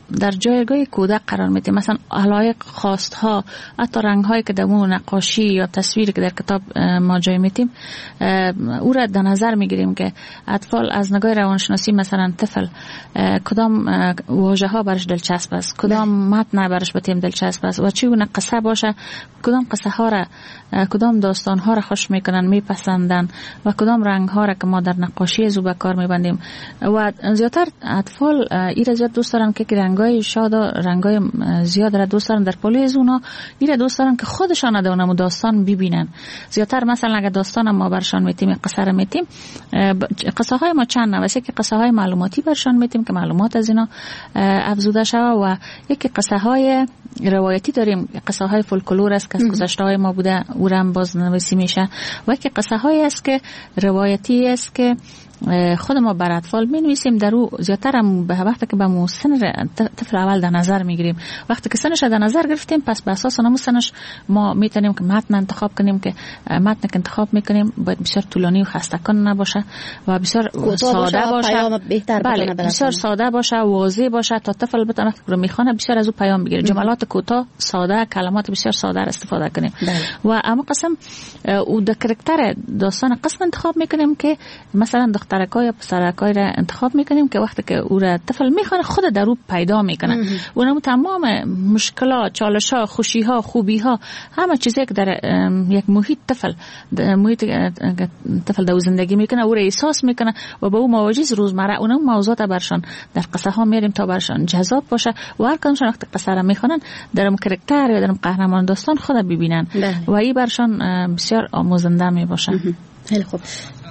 در جایگاه کودک قرار میدیم. مثلا علایق، خواستها، حتی رنگ‌هایی که در اون نقاشی یا تصویری که در کتاب ما جای میدیم او را در نظر میگیریم که اطفال از نگاه روانشناسی مثلا طفل کدام واژه‌ها برش دلچسب است، کدام متن برش بتیم دلچسب است و چگونه قصه باشه، کدام قصه ها را، کدام داستان ها را خوش میکنن، میپسندن و کدام رنگ ها را که ما در نقاشی از او به کار میبندیم. و زیادتر اطفال ایره زیاد دوست دارن که رنگای شاد و رنگای زیاد را دوست دارن در پالی از اونا، ایره دوست دارن که خودشان در اونم داستان ببینن. زیادتر مثلا اگه داستان ما برشان میتیم، قصه را میتیم، قصه های ما چند نوسته که قصه های معلوماتی برشان میتیم که معلومات از اینا افزوده شده و یکی قصه های روایتی داریم، قصه های فولکلور است که از گذشته های ما بوده او را هم باز نویسی میشه و یکی قصه های است که روایتی است که خود ما بر اطفال می نویسیم. در او زیادتر هم به وقتی که به مو سن طفل اول در نظر میگیریم، وقتی که سنش در نظر گرفتیم پس به اساس اون سنش ما میتونیم که متن انتخاب کنیم که متن که انتخاب میکنیم باید بسیار طولانی و خسته کن نباشه و بسیار ساده باشه، بله بسیار ساده باشه، واضح باشه تا طفل بتونه وقتی رو میخونه بسیار از او پیام بگیره. جملات کوتاه، ساده، کلمات بسیار ساده استفاده کنیم بله. و اما قسم او د کاراکتر داستان قسم انتخاب میکنیم که مثلا دخترکای یا پسرکای را انتخاب میکنیم که وقتی که او را طفل میخونه خود در او پیدا میکنه. اونم تمام مشکلات، چالش‌ها، خوشی‌ها، خوبی‌ها، همه چیزی که در یک محیط طفل محیط طفل در زندگی میکنه او را احساس میکنه و با او مواجه روزمره اونم موضوعات برشان در قصه ها میاریم تا برشان جذاب باشه و هر کدومشون وقتی قصه را میخونن درم کاراکتر یا درم قهرمان داستان خود ببینن و این برشان بسیار آموزنده میباشه. خیلی خوب.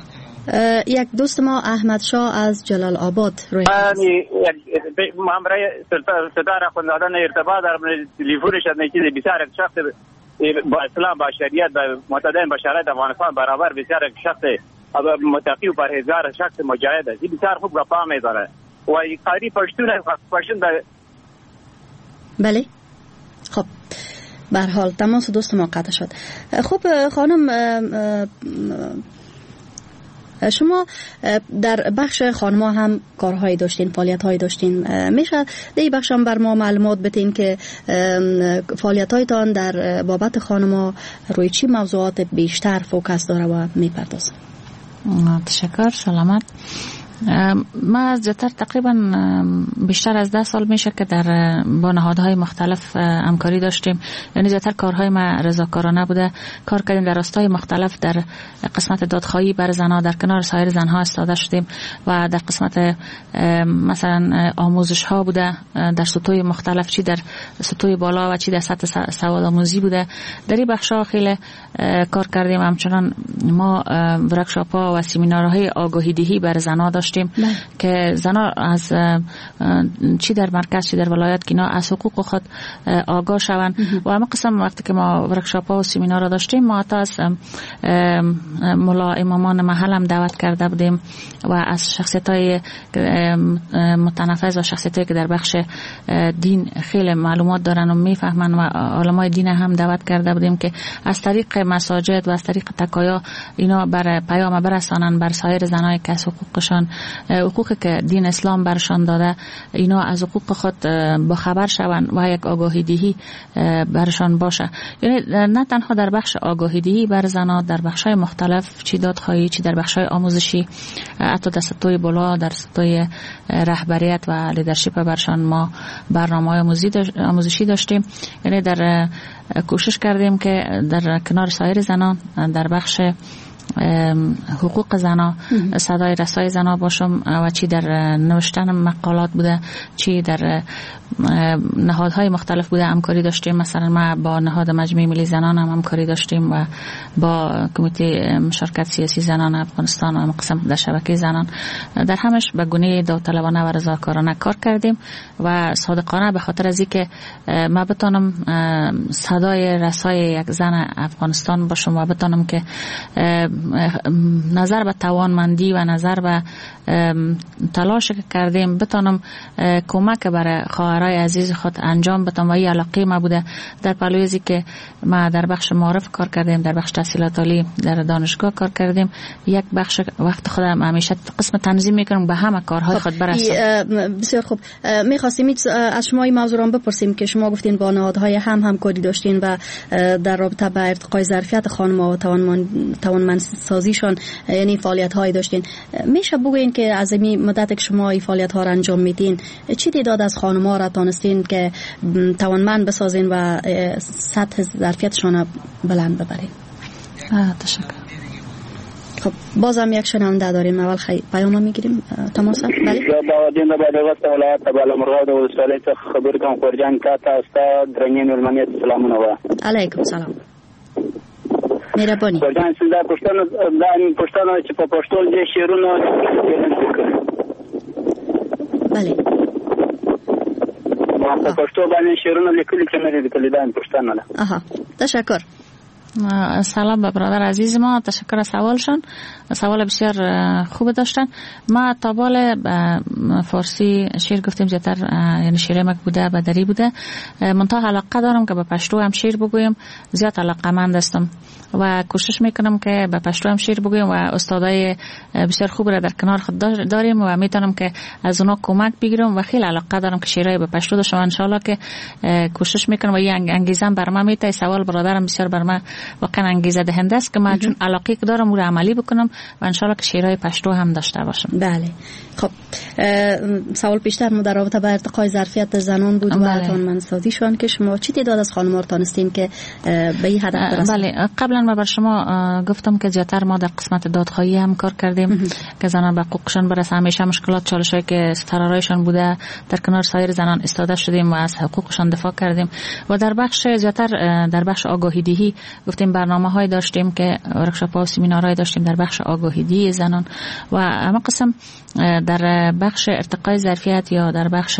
یک دوست ما احمد شاه از جلال آباد روی ما برای ستاره خوندادن ارتباط در تلفنش از نکید بسیار یک شخص با اسلام، با شریعت، با متدین، با شرایط افغانستان برابر بسیار یک شخص متقی و پرهیزگار، شخص مجاهد است. بسیار خوب گپا می‌زنه و قاری پشتون پشتون بله. خب به هر حال تماس دوست ما قطع شد. خب خانم شما در بخش خانما هم کارهایی داشتین، فعالیت‌هایی داشتین، میشه در این بخش هم بر ما معلومات بدین که فعالیت‌هایتان در بابت خانما روی چی موضوعات بیشتر فوکس داره و میپردازه؟ تشکر، سلامت. ما زیادتر تقریبا بیشتر از ده سال میشه که در با نهادهای مختلف همکاری داشتیم، یعنی زیادتر کارهای ما رضاکارانه بوده. کار کردیم در راستای مختلف، در قسمت دادخواهی بر زنها در کنار سایر زنها استاده شدیم و در قسمت مثلا آموزش ها بوده در سطوح مختلف، چی در سطوح بالا و چی در سطح سواد آموزی بوده. در این بخشا خیلی کار کردیم. همچنان ما ورکشاپ ها و سمینارهای آگاهی دهی بر زنها داشتیم که زنها از چی در مرکز چی در ولایت که اینا از حقوق خود آگاه شوند. و اما قسم وقتی که ما ورکشاپ ها و سمینار را داشتیم ما تا از ملا امامان محل هم دعوت کرده بودیم و از شخصیت های متنفذ و شخصیت هایی که در بخش دین خیلی معلومات دارن و میفهمن و علمای دین هم دعوت کرده بودیم که از طریق مساجد و از طریق تکایا اینا بر پیام برسانن بر سایر زنای که از حقوقشان، حقوقی که دین اسلام برشان داده، اینا از حقوق خود با خبر شوند و یک آگاهی دهی برشان باشه. یعنی نه تنها در بخش آگاهی دهی بر زنان، در بخش‌های مختلف چی دادخواهی، چی در بخش‌های آموزشی، حتی در سطوح بالا در سطوح رهبریت و لیدرشپ برشان ما برنامه‌های آموزشی داشتیم. یعنی در کوشش کردیم که در کنار سایر زنان در بخش حقوق زنا صدای رسای زنا باشم و چی در نوشتن مقالات بوده، چی در نهادهای مختلف بوده همکاری داشتیم. مثلا ما با نهاد مجمع ملی زنان هم همکاری داشتیم و با کمیته مشارکت سیاسی زنان افغانستان و قسم در شبکه زنان در همش به گونه داوطلبانه و رضاکارانه کار کردیم و صادقانه به خاطر از اینکه ما بتونم صدای رسای یک زن افغانستان باشم و بتونم که نظر به توانمندی و نظر به تلاش که کردیم بتانم کمک برای خواهرای عزیز خود انجام بدم و این علاقه ما بوده. در پلویزی که ما در بخش معارف کار کردیم، در بخش تحصیلات عالی در دانشگاه کار کردیم، یک بخش وقت خودم همیشه قسم تنظیم میکنم به همه کارهای خود برسم. بسیار خوب. میخواستیم از شما این موضوع را بپرسیم که شما گفتین با نهادهای هم همکاری داشتین و در رابطه با ارتقای ظرفیت خانم‌ها و توانمندسازیشان یعنی فعالیت‌هایی داشتین. میشه بگوین که از این مدت که شما این فعالیت‌ها را انجام میدین چی تعداد از خانم‌ها را تونستین که توانمند بسازین و سطح ظرفیتشان بلند ببرین؟ تشکر. خب بازم یک شنونده داریم. اول خیلی پیام میگیریم تماس. بله. با دین با دوست ولایت بالا مرغاب و ولسوالی څخه خبر کوم خورجان کا تاسو درنګ ملمنیت سلامونه و علیکم سلام. مهرباني. خورجان څنګه پښتون د پښتون چې په پښتو کې شعرونه بله. ما په پښتو باندې شعرونه لیکلي چې مې لیکلي دا پښتون نه. آها. تشکر. سلام به برادر عزیز ما، تشکر از سوالشان. سوال بسیار خوب داشتن. ما تا بال فارسی شعر گفتیم زیادتر یعنی شعر مک بوده بدری بوده، منتها علاقه دارم که به پشتو هم شعر بگویم، زیاد علاقه‌مند هستم و کوشش میکنم که به پشتو هم شعر بگویم و استادای بسیار خوب را در کنار خود داریم و میتونم که از اونا کمک بگیرم و خیلی علاقه دارم که شعرهای به پشتو داشتم. ان شاء الله که کوشش میکنم و این انگیزه بر من میته. سوال برادرم بسیار بر من واقعا انگیزه دهنده است که من چون علاقه که دارم اون رو عملی بکنم و ان شاء الله که شعرهای پشتو هم داشته باشم. بله. خب سوال پیشتر ما در رابطه با ارتقای ظرفیت زنان بود و توانمندسازیشان که شما چی تعداد از خانم‌ها تونستین که به این هدف برسید؟ بله، قبلا ما بر شما گفتم که زیاتر ما در قسمت دادخواهی هم کار کردیم که زنان به حقوقشان برسه. همیشه مشکلات چالشایی که فرارایشان بوده در کنار سایر زنان ایستاده شدیم و از حقوقشان دفاع کردیم و در بخش زیاتر در بخش آگاهی دهی گفتیم برنامه‌های داشتیم که ورکشاپ‌ها و سمینارهای داشتیم در بخش آگاهی دهی زنان و اما قسم در بخش ارتقای ظرفیت یا در بخش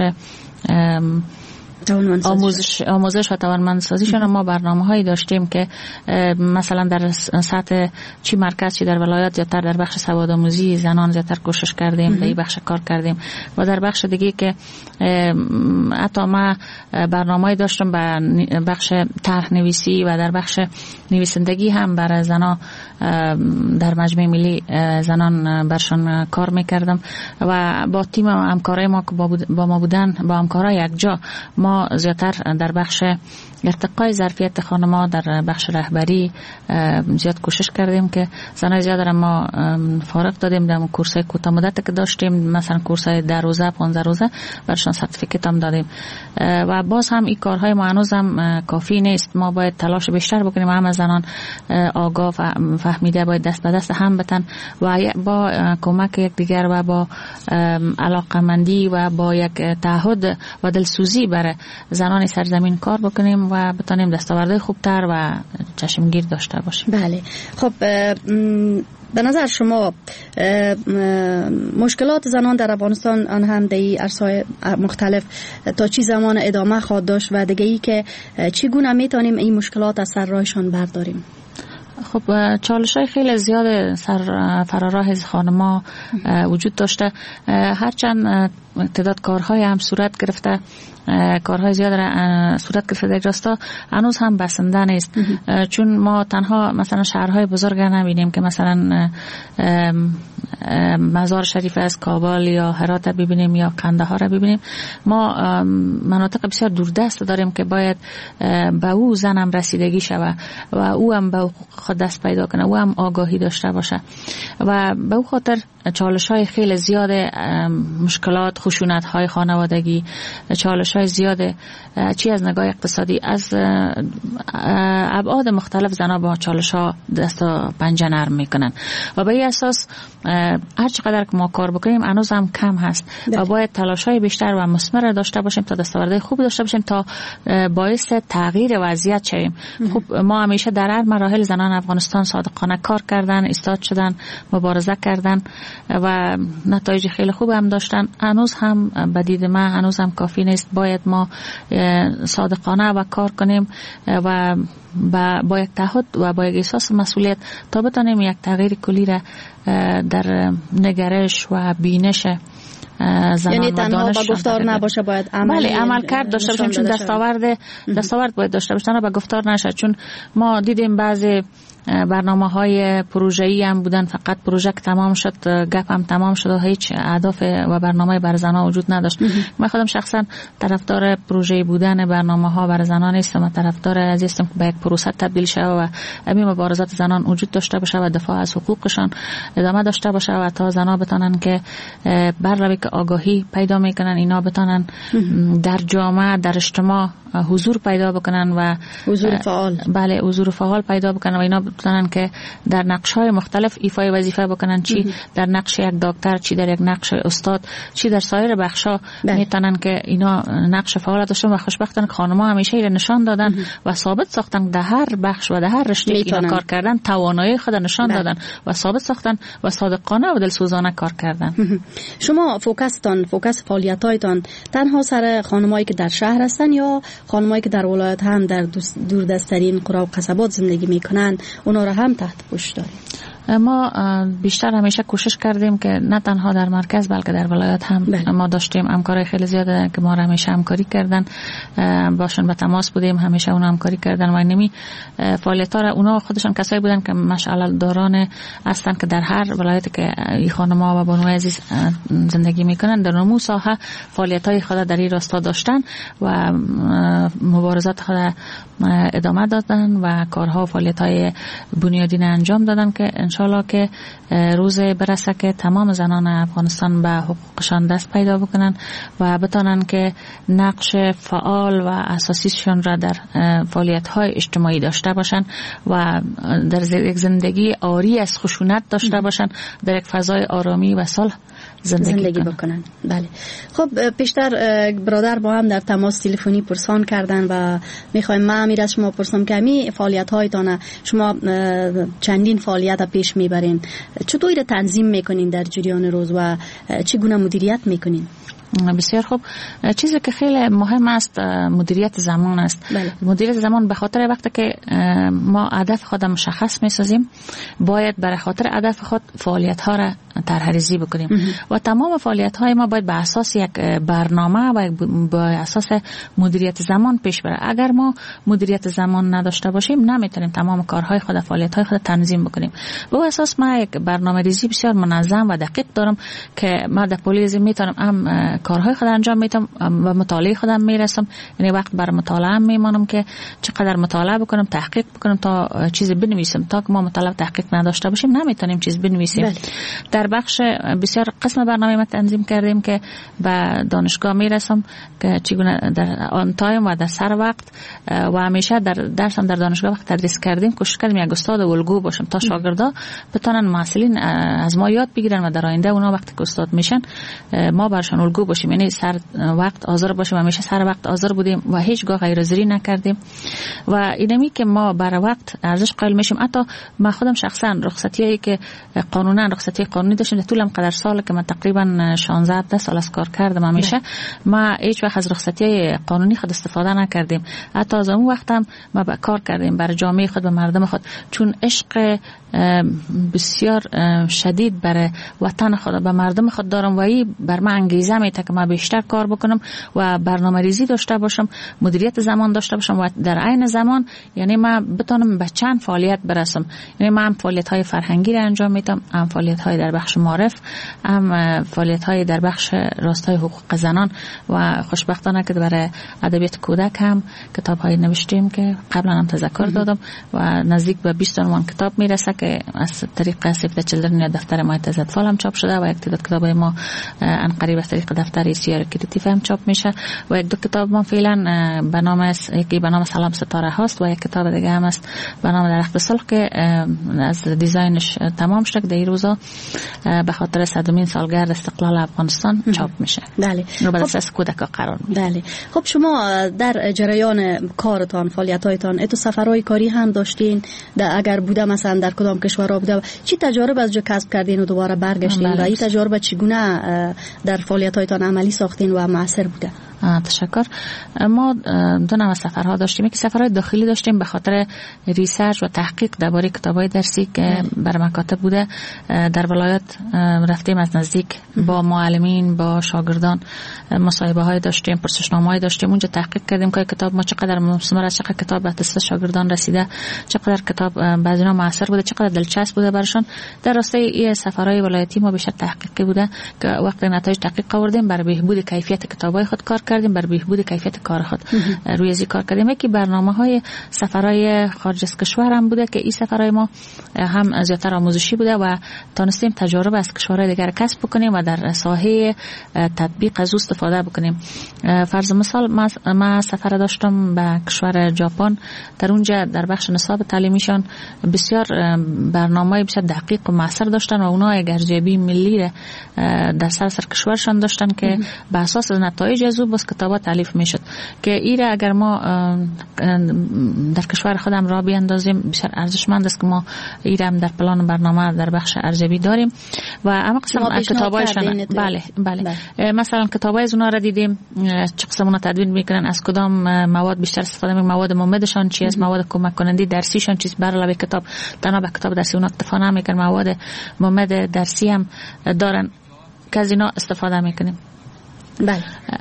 آموزش آموزش و توانمندسازیشان ما برنامه‌هایی داشتیم که مثلا در سطح چی مرکز چی در ولایات یا تر در بخش سوادآموزی زنان زیاتر کوشش کردیم، در این بخش کار کردیم و در بخش دیگه که حتی ما برنامه‌ای داشتم به بخش طرح نویسی و در بخش نویسندگی هم برای زنان در مجمع ملی زنان برشان کار میکردم و با تیم همکارای ما که با ما بودن با همکارای یکجا ما زیادتر در بخش ارتقای ظرفیت خانم‌ها در بخش رهبری زیاد کوشش کردیم که زنای زیاد را ما فارغ دادیم در کورس‌های کوتاه مدت که داشتیم، مثلا کورس‌های ده روزه پانزده روزه برشان سرتیفیکت هم دادیم و باز هم این کارهای ما هنوز هم کافی نیست. ما باید تلاش بیشتر بکنیم، هم زنان آگاه و فهمیده باید دست به دست هم بتن و با کمک یکدیگر و با علاقه‌مندی و با یک تعهد و دلسوزی برای زنان سرزمین کار بکنیم و بتانیم دستاوردهای خوبتر و چشمگیر داشته باشیم. بله. خب به نظر شما مشکلات زنان در افغانستان آن هم در عرصه‌های مختلف تا چی زمان ادامه خواهد داشت و دیگه ای که چگونه میتونیم این مشکلات از سر راهشان برداریم؟ خب چالش‌های خیلی زیاد سر فراراه خانم‌ها وجود داشته، هرچند تعداد کارهای هم صورت گرفته، کارهای زیاد را صورت گرفته در راستا هنوز هم بسنده نیست. چون ما تنها مثلا شهرهای بزرگ نبینیم که مثلا مزار شریف از کابل یا هرات ببینیم یا قندهار را ببینیم، ما مناطق بسیار دوردست داریم که باید به او زن هم رسیدگی شود و او هم به خود دست پیدا کنه، او هم آگاهی داشته باشه و به او خاطر چالش‌های خیلی زیاد، مشکلات، خشونت‌های خانوادگی، چالش‌های زیاد چی از نگاه اقتصادی، از ابعاد مختلف زنها با چالش‌ها دست و پنجه نرم میکنن و به این اساس هر چقدر که ما کار بکنیم هنوز هم کم هست و باید تلاش‌های بیشتر و مثمر داشته باشیم تا دستاوردهای خوب داشته باشیم تا باعث تغییر وضعیت شویم. خب ما همیشه در هر مراحل زنان افغانستان صادقانه کار کردن، ایستاد شدن، مبارزه کردن و نتایج خیلی خوب هم داشتن. هنوز هم به دید من هنوز هم کافی نیست. باید ما صادقانه و کار کنیم و با یک تعهد و با یک احساس مسئولیت تا بتانیم یک تغییر کلی را در نگرش و بینش یعنی تنها با گفتار نباشه، باید عمل بله عمل کرد داشته باشیم، چون دستاورد دستاورد باید داشته باشیم، با گفتار نشه. چون ما دیدیم بعضی برنامه های پروژه‌ای هم بودن، فقط پروژه تمام شد گپ هم تمام شد و هیچ اهداف و برنامه برای زنان وجود نداشت. من خودم شخصا طرفدار پروژه‌ای بودن برنامه ها برای زنان نیستم، من طرفدار از هستم که به یک پروسه تبدیل شه و همین مبارزات زنان وجود داشته باشه و دفاع از حقوقشان ادامه داشته باشه و تا زنان بتونن که برای که آگاهی پیدا میکنن، اینا بتونن در جامعه در اجتماع حضور پیدا بکنن و حضور فعال بله حضور فعال پیدا بکنن و اینا بتونن که در نقش‌های مختلف ایفای وظیفه بکنن، چی در نقش یک دکتر، چی در یک نقش استاد، چی در سایر بخش‌ها میتونن که اینا نقش فعال داشتن و خوشبختانه خانم‌ها همیشه اینا نشان دادن و ثابت ساختن در هر بخش و در هر رشته اینا کار کردن، توانایی خود نشان دادن و ثابت ساختن و صادقانه و دلسوزانه کار کردن. شما فوکستان فوکس فعالیت‌هایتان تنها سر خانمایی که در شهر هستن یا خانمایی که در ولایت هم در دوردست‌ترین قرا و قصبات زندگی میکنن اونا را هم تحت پوش دارید؟ ما بیشتر همیشه کوشش کردیم که نه تنها در مرکز بلکه در ولایت هم بله. ما داشتیم همکارای خیلی زیاده که ما را همیشه همکاری کردن، باشون به تماس بودیم، همیشه اون همکاری کردن و نمی فعالیت‌ها را اونا خودشون کسایی بودن که مشعل داران هستن که در هر ولایتی که این خانم‌ها و بانوی عزیز زندگی میکنن در نمو ساحه فعالیت‌های خود در این راستا داشتن و مبارزات خود ادامه دادن و کارها و فعالیت‌های بنیادین انجام دادن که انشالله که روز برسه که تمام زنان افغانستان به حقوقشان دست پیدا بکنن و بتانن که نقش فعال و اساسیشون را در فعالیت‌های اجتماعی داشته باشن و در یک زندگی عاری از خشونت داشته باشن، در یک فضای آرامی و صلح زندگی, زندگی بکنن. بله. خب پیشتر برادر با هم در تماس تلفنی پرسان کردن و میخوایم من امیر از شما پرسم که می فعالیت هایتان شما چندین فعالیت پیش میبرین، چطور تنظیم میکنین در جریان روز و چگونه مدیریت میکنین؟ بسیار خوب. چیزی که خیلی مهم است مدیریت زمان است. بله. مدیریت زمان به خاطر وقتی که ما هدف خود مشخص میسازیم باید برای خاطر هدف خود فعالیت ها را طرح‌ریزی بکنیم و تمام فعالیت های ما باید به اساس یک برنامه و به اساس مدیریت زمان پیش بره. اگر ما مدیریت زمان نداشته باشیم نمیتونیم تمام کارهای خود فعالیت های خود تنظیم بکنیم. به اساس ما یک برنامه‌ریزی بسیار منظم و دقیق دارم که ما در پلیس میتونم هم کارهای خود انجام میدم و مطالعه خودم میرسم، یعنی وقت بر مطالعه میمانم که چقدر مطالعه بکنم، تحقیق بکنم تا چیز بنویسم. تا که ما مطالعه تحقیق نداشته باشیم نمیتونیم چیز بنویسیم. بله. در بخش بسیار قسم برنامه ما تنظیم کردیم که به دانشگاه میرسم که چگونه در آن تایم و در سر وقت و همیشه در درسم در دانشگاه وقت تدریس کردیم کوشش کردیم یک استاد الگو باشم تا شاگردا بتونن محصلین از ما یاد بگیرن و در آینده اونا وقتی که استاد میشن ما برشان الگو باشیم، یعنی سر وقت حاضر باشیم. همیشه سر وقت حاضر بودیم و هیچگاه غیرحاضری نکردیم و اینمی که ما بر وقت ارزش قائل میشیم. حتی من خودم شخصا رخصتیایی که قانونا رخصتی قانونی داشتم طول قدر سال که من تقریبا شانزده سال از کار کردم همیشه ما هیچ وقت از رخصتی قانونی خود استفاده نکردیم. حتی از اون وقت هم ما با کار کردیم برای جامعه خود و مردم خود، چون عشق بسیار شدید برای وطن خود و مردم خود دارم و این بر من انگیزه میده که ما بیشتر کار بکنم و برنامه ریزی داشته باشم، مدیریت زمان داشته باشم و در عین زمان یعنی ما بتونم به چند فعالیت برسم. یعنی من فعالیت های فرهنگی را انجام میدم، هم فعالیت های در بخش معرف، هم فعالیت های در بخش راستای حقوق زنان و خوشبختانه که برای ادبیات کودک هم کتاب های نوشتیم که قبلا هم تذکر دادم و نزدیک به بیست عنوان کتاب میرسه که از طریق سیف چیلدرن یا دفتر مایت اطفال هم چاپ شده و یک تعداد کتابای ما ان قریب از طریق دفتر سیار کریتیو هم چاپ میشه و یک دو کتاب ما فعلا به نام است، یکی به نام سلام ستاره هست و یک کتاب دیگه هم است به نام درخت صلح که از دیزاینش تمام شد در این روزا به خاطر صدمین سالگرد استقلال افغانستان چاپ میشه. بله. رو به دست کودکان قرار میده. بله. خب شما در جریان کارتان، فعالیت‌هایتان، اتو سفرهای کاری هم داشتین؟ اگر بوده مثلا در کدام کشورها بوده، چی تجارب از جو کسب کردین و دوباره برگشتین و این تجارب چگونه در فعالیت‌هایتان عملی ساختین و موثر بوده؟ تشکر. ما دو نوع سفرها داشتیم. یکی سفرهای داخلی داشتیم به خاطر ریسرچ و تحقیق درباره کتاب‌های درسی که بر مکاتب بوده. در ولایت رفتیم از نزدیک با معلمین، با شاگردان مصاحبه‌های داشتیم، پرسشنامه‌های داشتیم. اونجا تحقیق کردیم که کتاب ما چقدر مثمر است، چقدر کتاب به دست شاگردان رسیده، چقدر کتاب بعضی‌ها موثر بوده، چقدر دلچسب بوده برشون. در راستای این سفرهای ولایتی ما بیشتر تحقیقی بوده که وقتی نتایج تحقیق آوردیم برای بهبود کیفیت کتاب‌های خود کار کردیم، بر بهبود کیفیت کار خود روی ازی کار کردیم. یکی برنامه‌های سفرهای خارج از کشور هم بوده که این سفرهای ما هم زیاتر آموزشی بوده و تونستیم تجارب از کشورهای دیگر کسب بکنیم و در ساحه تطبیق از او استفاده بکنیم. فرض مثال ما سفر داشتم به کشور ژاپن. در اونجا در بخش نصاب تعلیمیشان بسیار برنامه‌های بسیار دقیق و موثر داشتن و اونا یک ارزیابی ملی در سراسر کشورشان داشتن که به اساس نتایج از او کتابات تالیف میشد که ایره اگر ما در کشور خودم را بیاندازیم بسیار ارزشمند است که ما ایره هم در پلان برنامه در بخش ارزیابی داریم و اما قسم کتابایشان بله بله, بله. مثلا کتابای از اونها را دیدیم چه قسمونه تدوین میکنن، از کدام مواد بیشتر استفاده میکنن، مواد ممدشان چی است، مواد کمک کننده درسیشان چیست. بر علاوه کتاب تنها به کتاب درسی اونها اکتفا نمیکنن، مواد ممد درسی هم دارن که از اینا استفاده میکنیم. بله.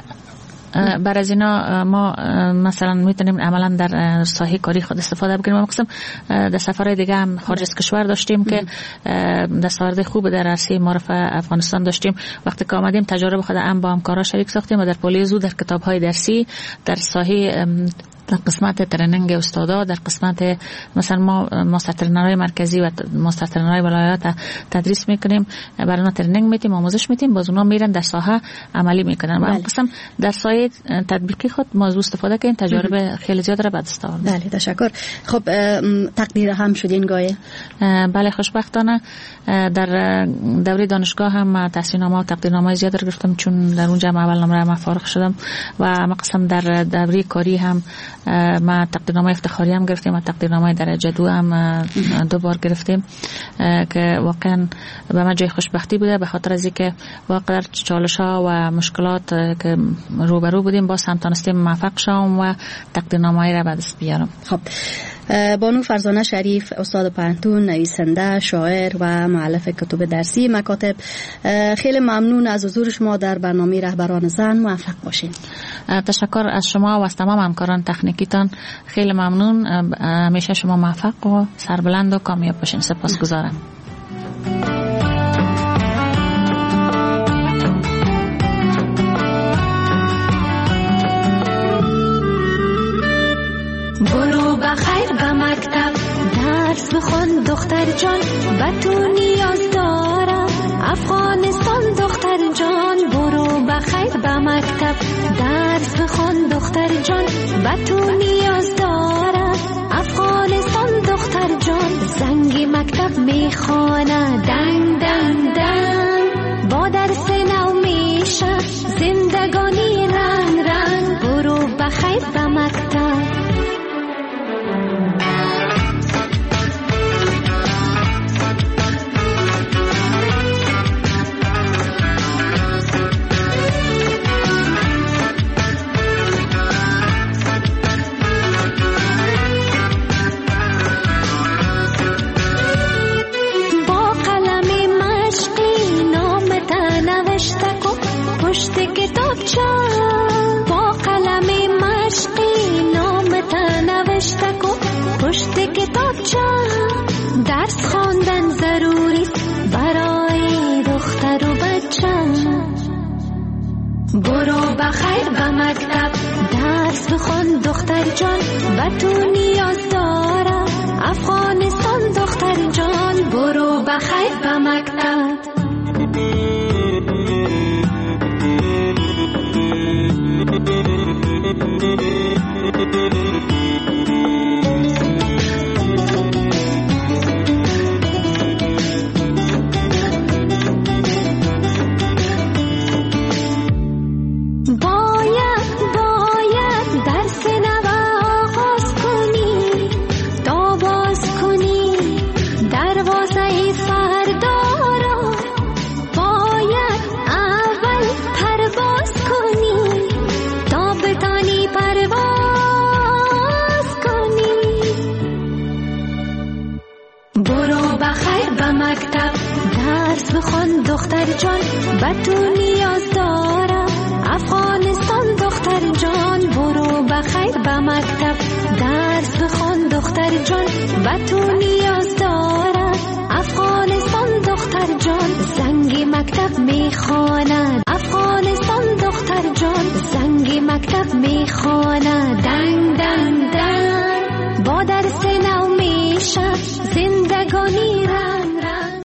بر از اینا ما مثلا میتونیم عملا در ساحه کاری خود استفاده بکنیم. ما قسم در سفرهای دیگه هم خارج از کشور داشتیم که دستاورد خوب در عرصه معرفت افغانستان داشتیم. وقتی که آمدیم تجارب خود هم با همکارا شریک ساختیم و در پولیزو در کتاب‌های درسی در ساحه در قسمت ترنینگ استادا، در قسمت مثلا ما ماستر ترنرهای مرکزی و ماستر ترنرهای ولایات تدریس میکنیم، برای اونا ترنینگ میتیم، آموزش میتیم، باز اونا میرن در ساحه عملی میکنن. و قسم در ساحه تطبیقی خود موضوع استفاده کردیم، تجارب خیلی زیاد را به دست آوردیم. بله تشکر. خب تقدیر هم شدین گاهی؟ بله خوشبختانه در دوره دانشگاه هم تحصیلنامه و تقدیرنامه زیاد گرفتم چون در اونجا اول نمره ما فارغ شدم و قسم در دوره کاری هم ما تقدیرنامه افتخاری هم گرفتیم و تقدیرنامه درجه دو هم دو بار گرفتیم که واقعا به ما جای خوشبختی بوده به خاطر از اینکه واقعا چالش ها و مشکلات که روبرو بودیم باز هم تونستیم موفق شوم و تقدیرنامه را به دست بیارم. خب بانو فرزانه شریف، استاد پانتون، نویسنده، شاعر و مؤلف کتب درسی مکاتب، خیلی ممنون از حضور شما در برنامه رهبران زن. موفق باشین. تشکر از شما و از تمام همکاران تکنیکیتان. خیلی ممنون. همیشه شما موفق و سربلند و کامیاب باشین. سپاسگزارم. برو بخیر به مکتب درس بخون دختر جان، به تو نیاز دارم افغانستان دختر جان. برو بخیر به مکتب درس بخون دختر جان، به تو نیاز دارم افغانستان دختر جان. زنگ مکتب میخوانه دنگ دنگ دنگ، با درس نو میشه زندگانی رنگ رنگ. برو بخیر به مکتب. پشت کتابچه با قلم مشقی نامت نوشته کن، پشت کتابچه درس خواندن ضروری برای دختر و بچه. برو بخیر به مکتب درس بخون دختر جان، به تو نیاز داره افغانستان دختر جان. برو بخیر به مکتب. به مکتب درس بخوان دختر جان به تو نیاز دارم افغانستان دختر جان برو بخیر به مکتب درس بخوان دختر جان به تو نیاز دارم افغانستان دختر جان زنگ مکتب میخواند افغانستان دختر جان زنگ مکتب میخواند دنگ دنگ دنگ با درس نو میشه زندگانی را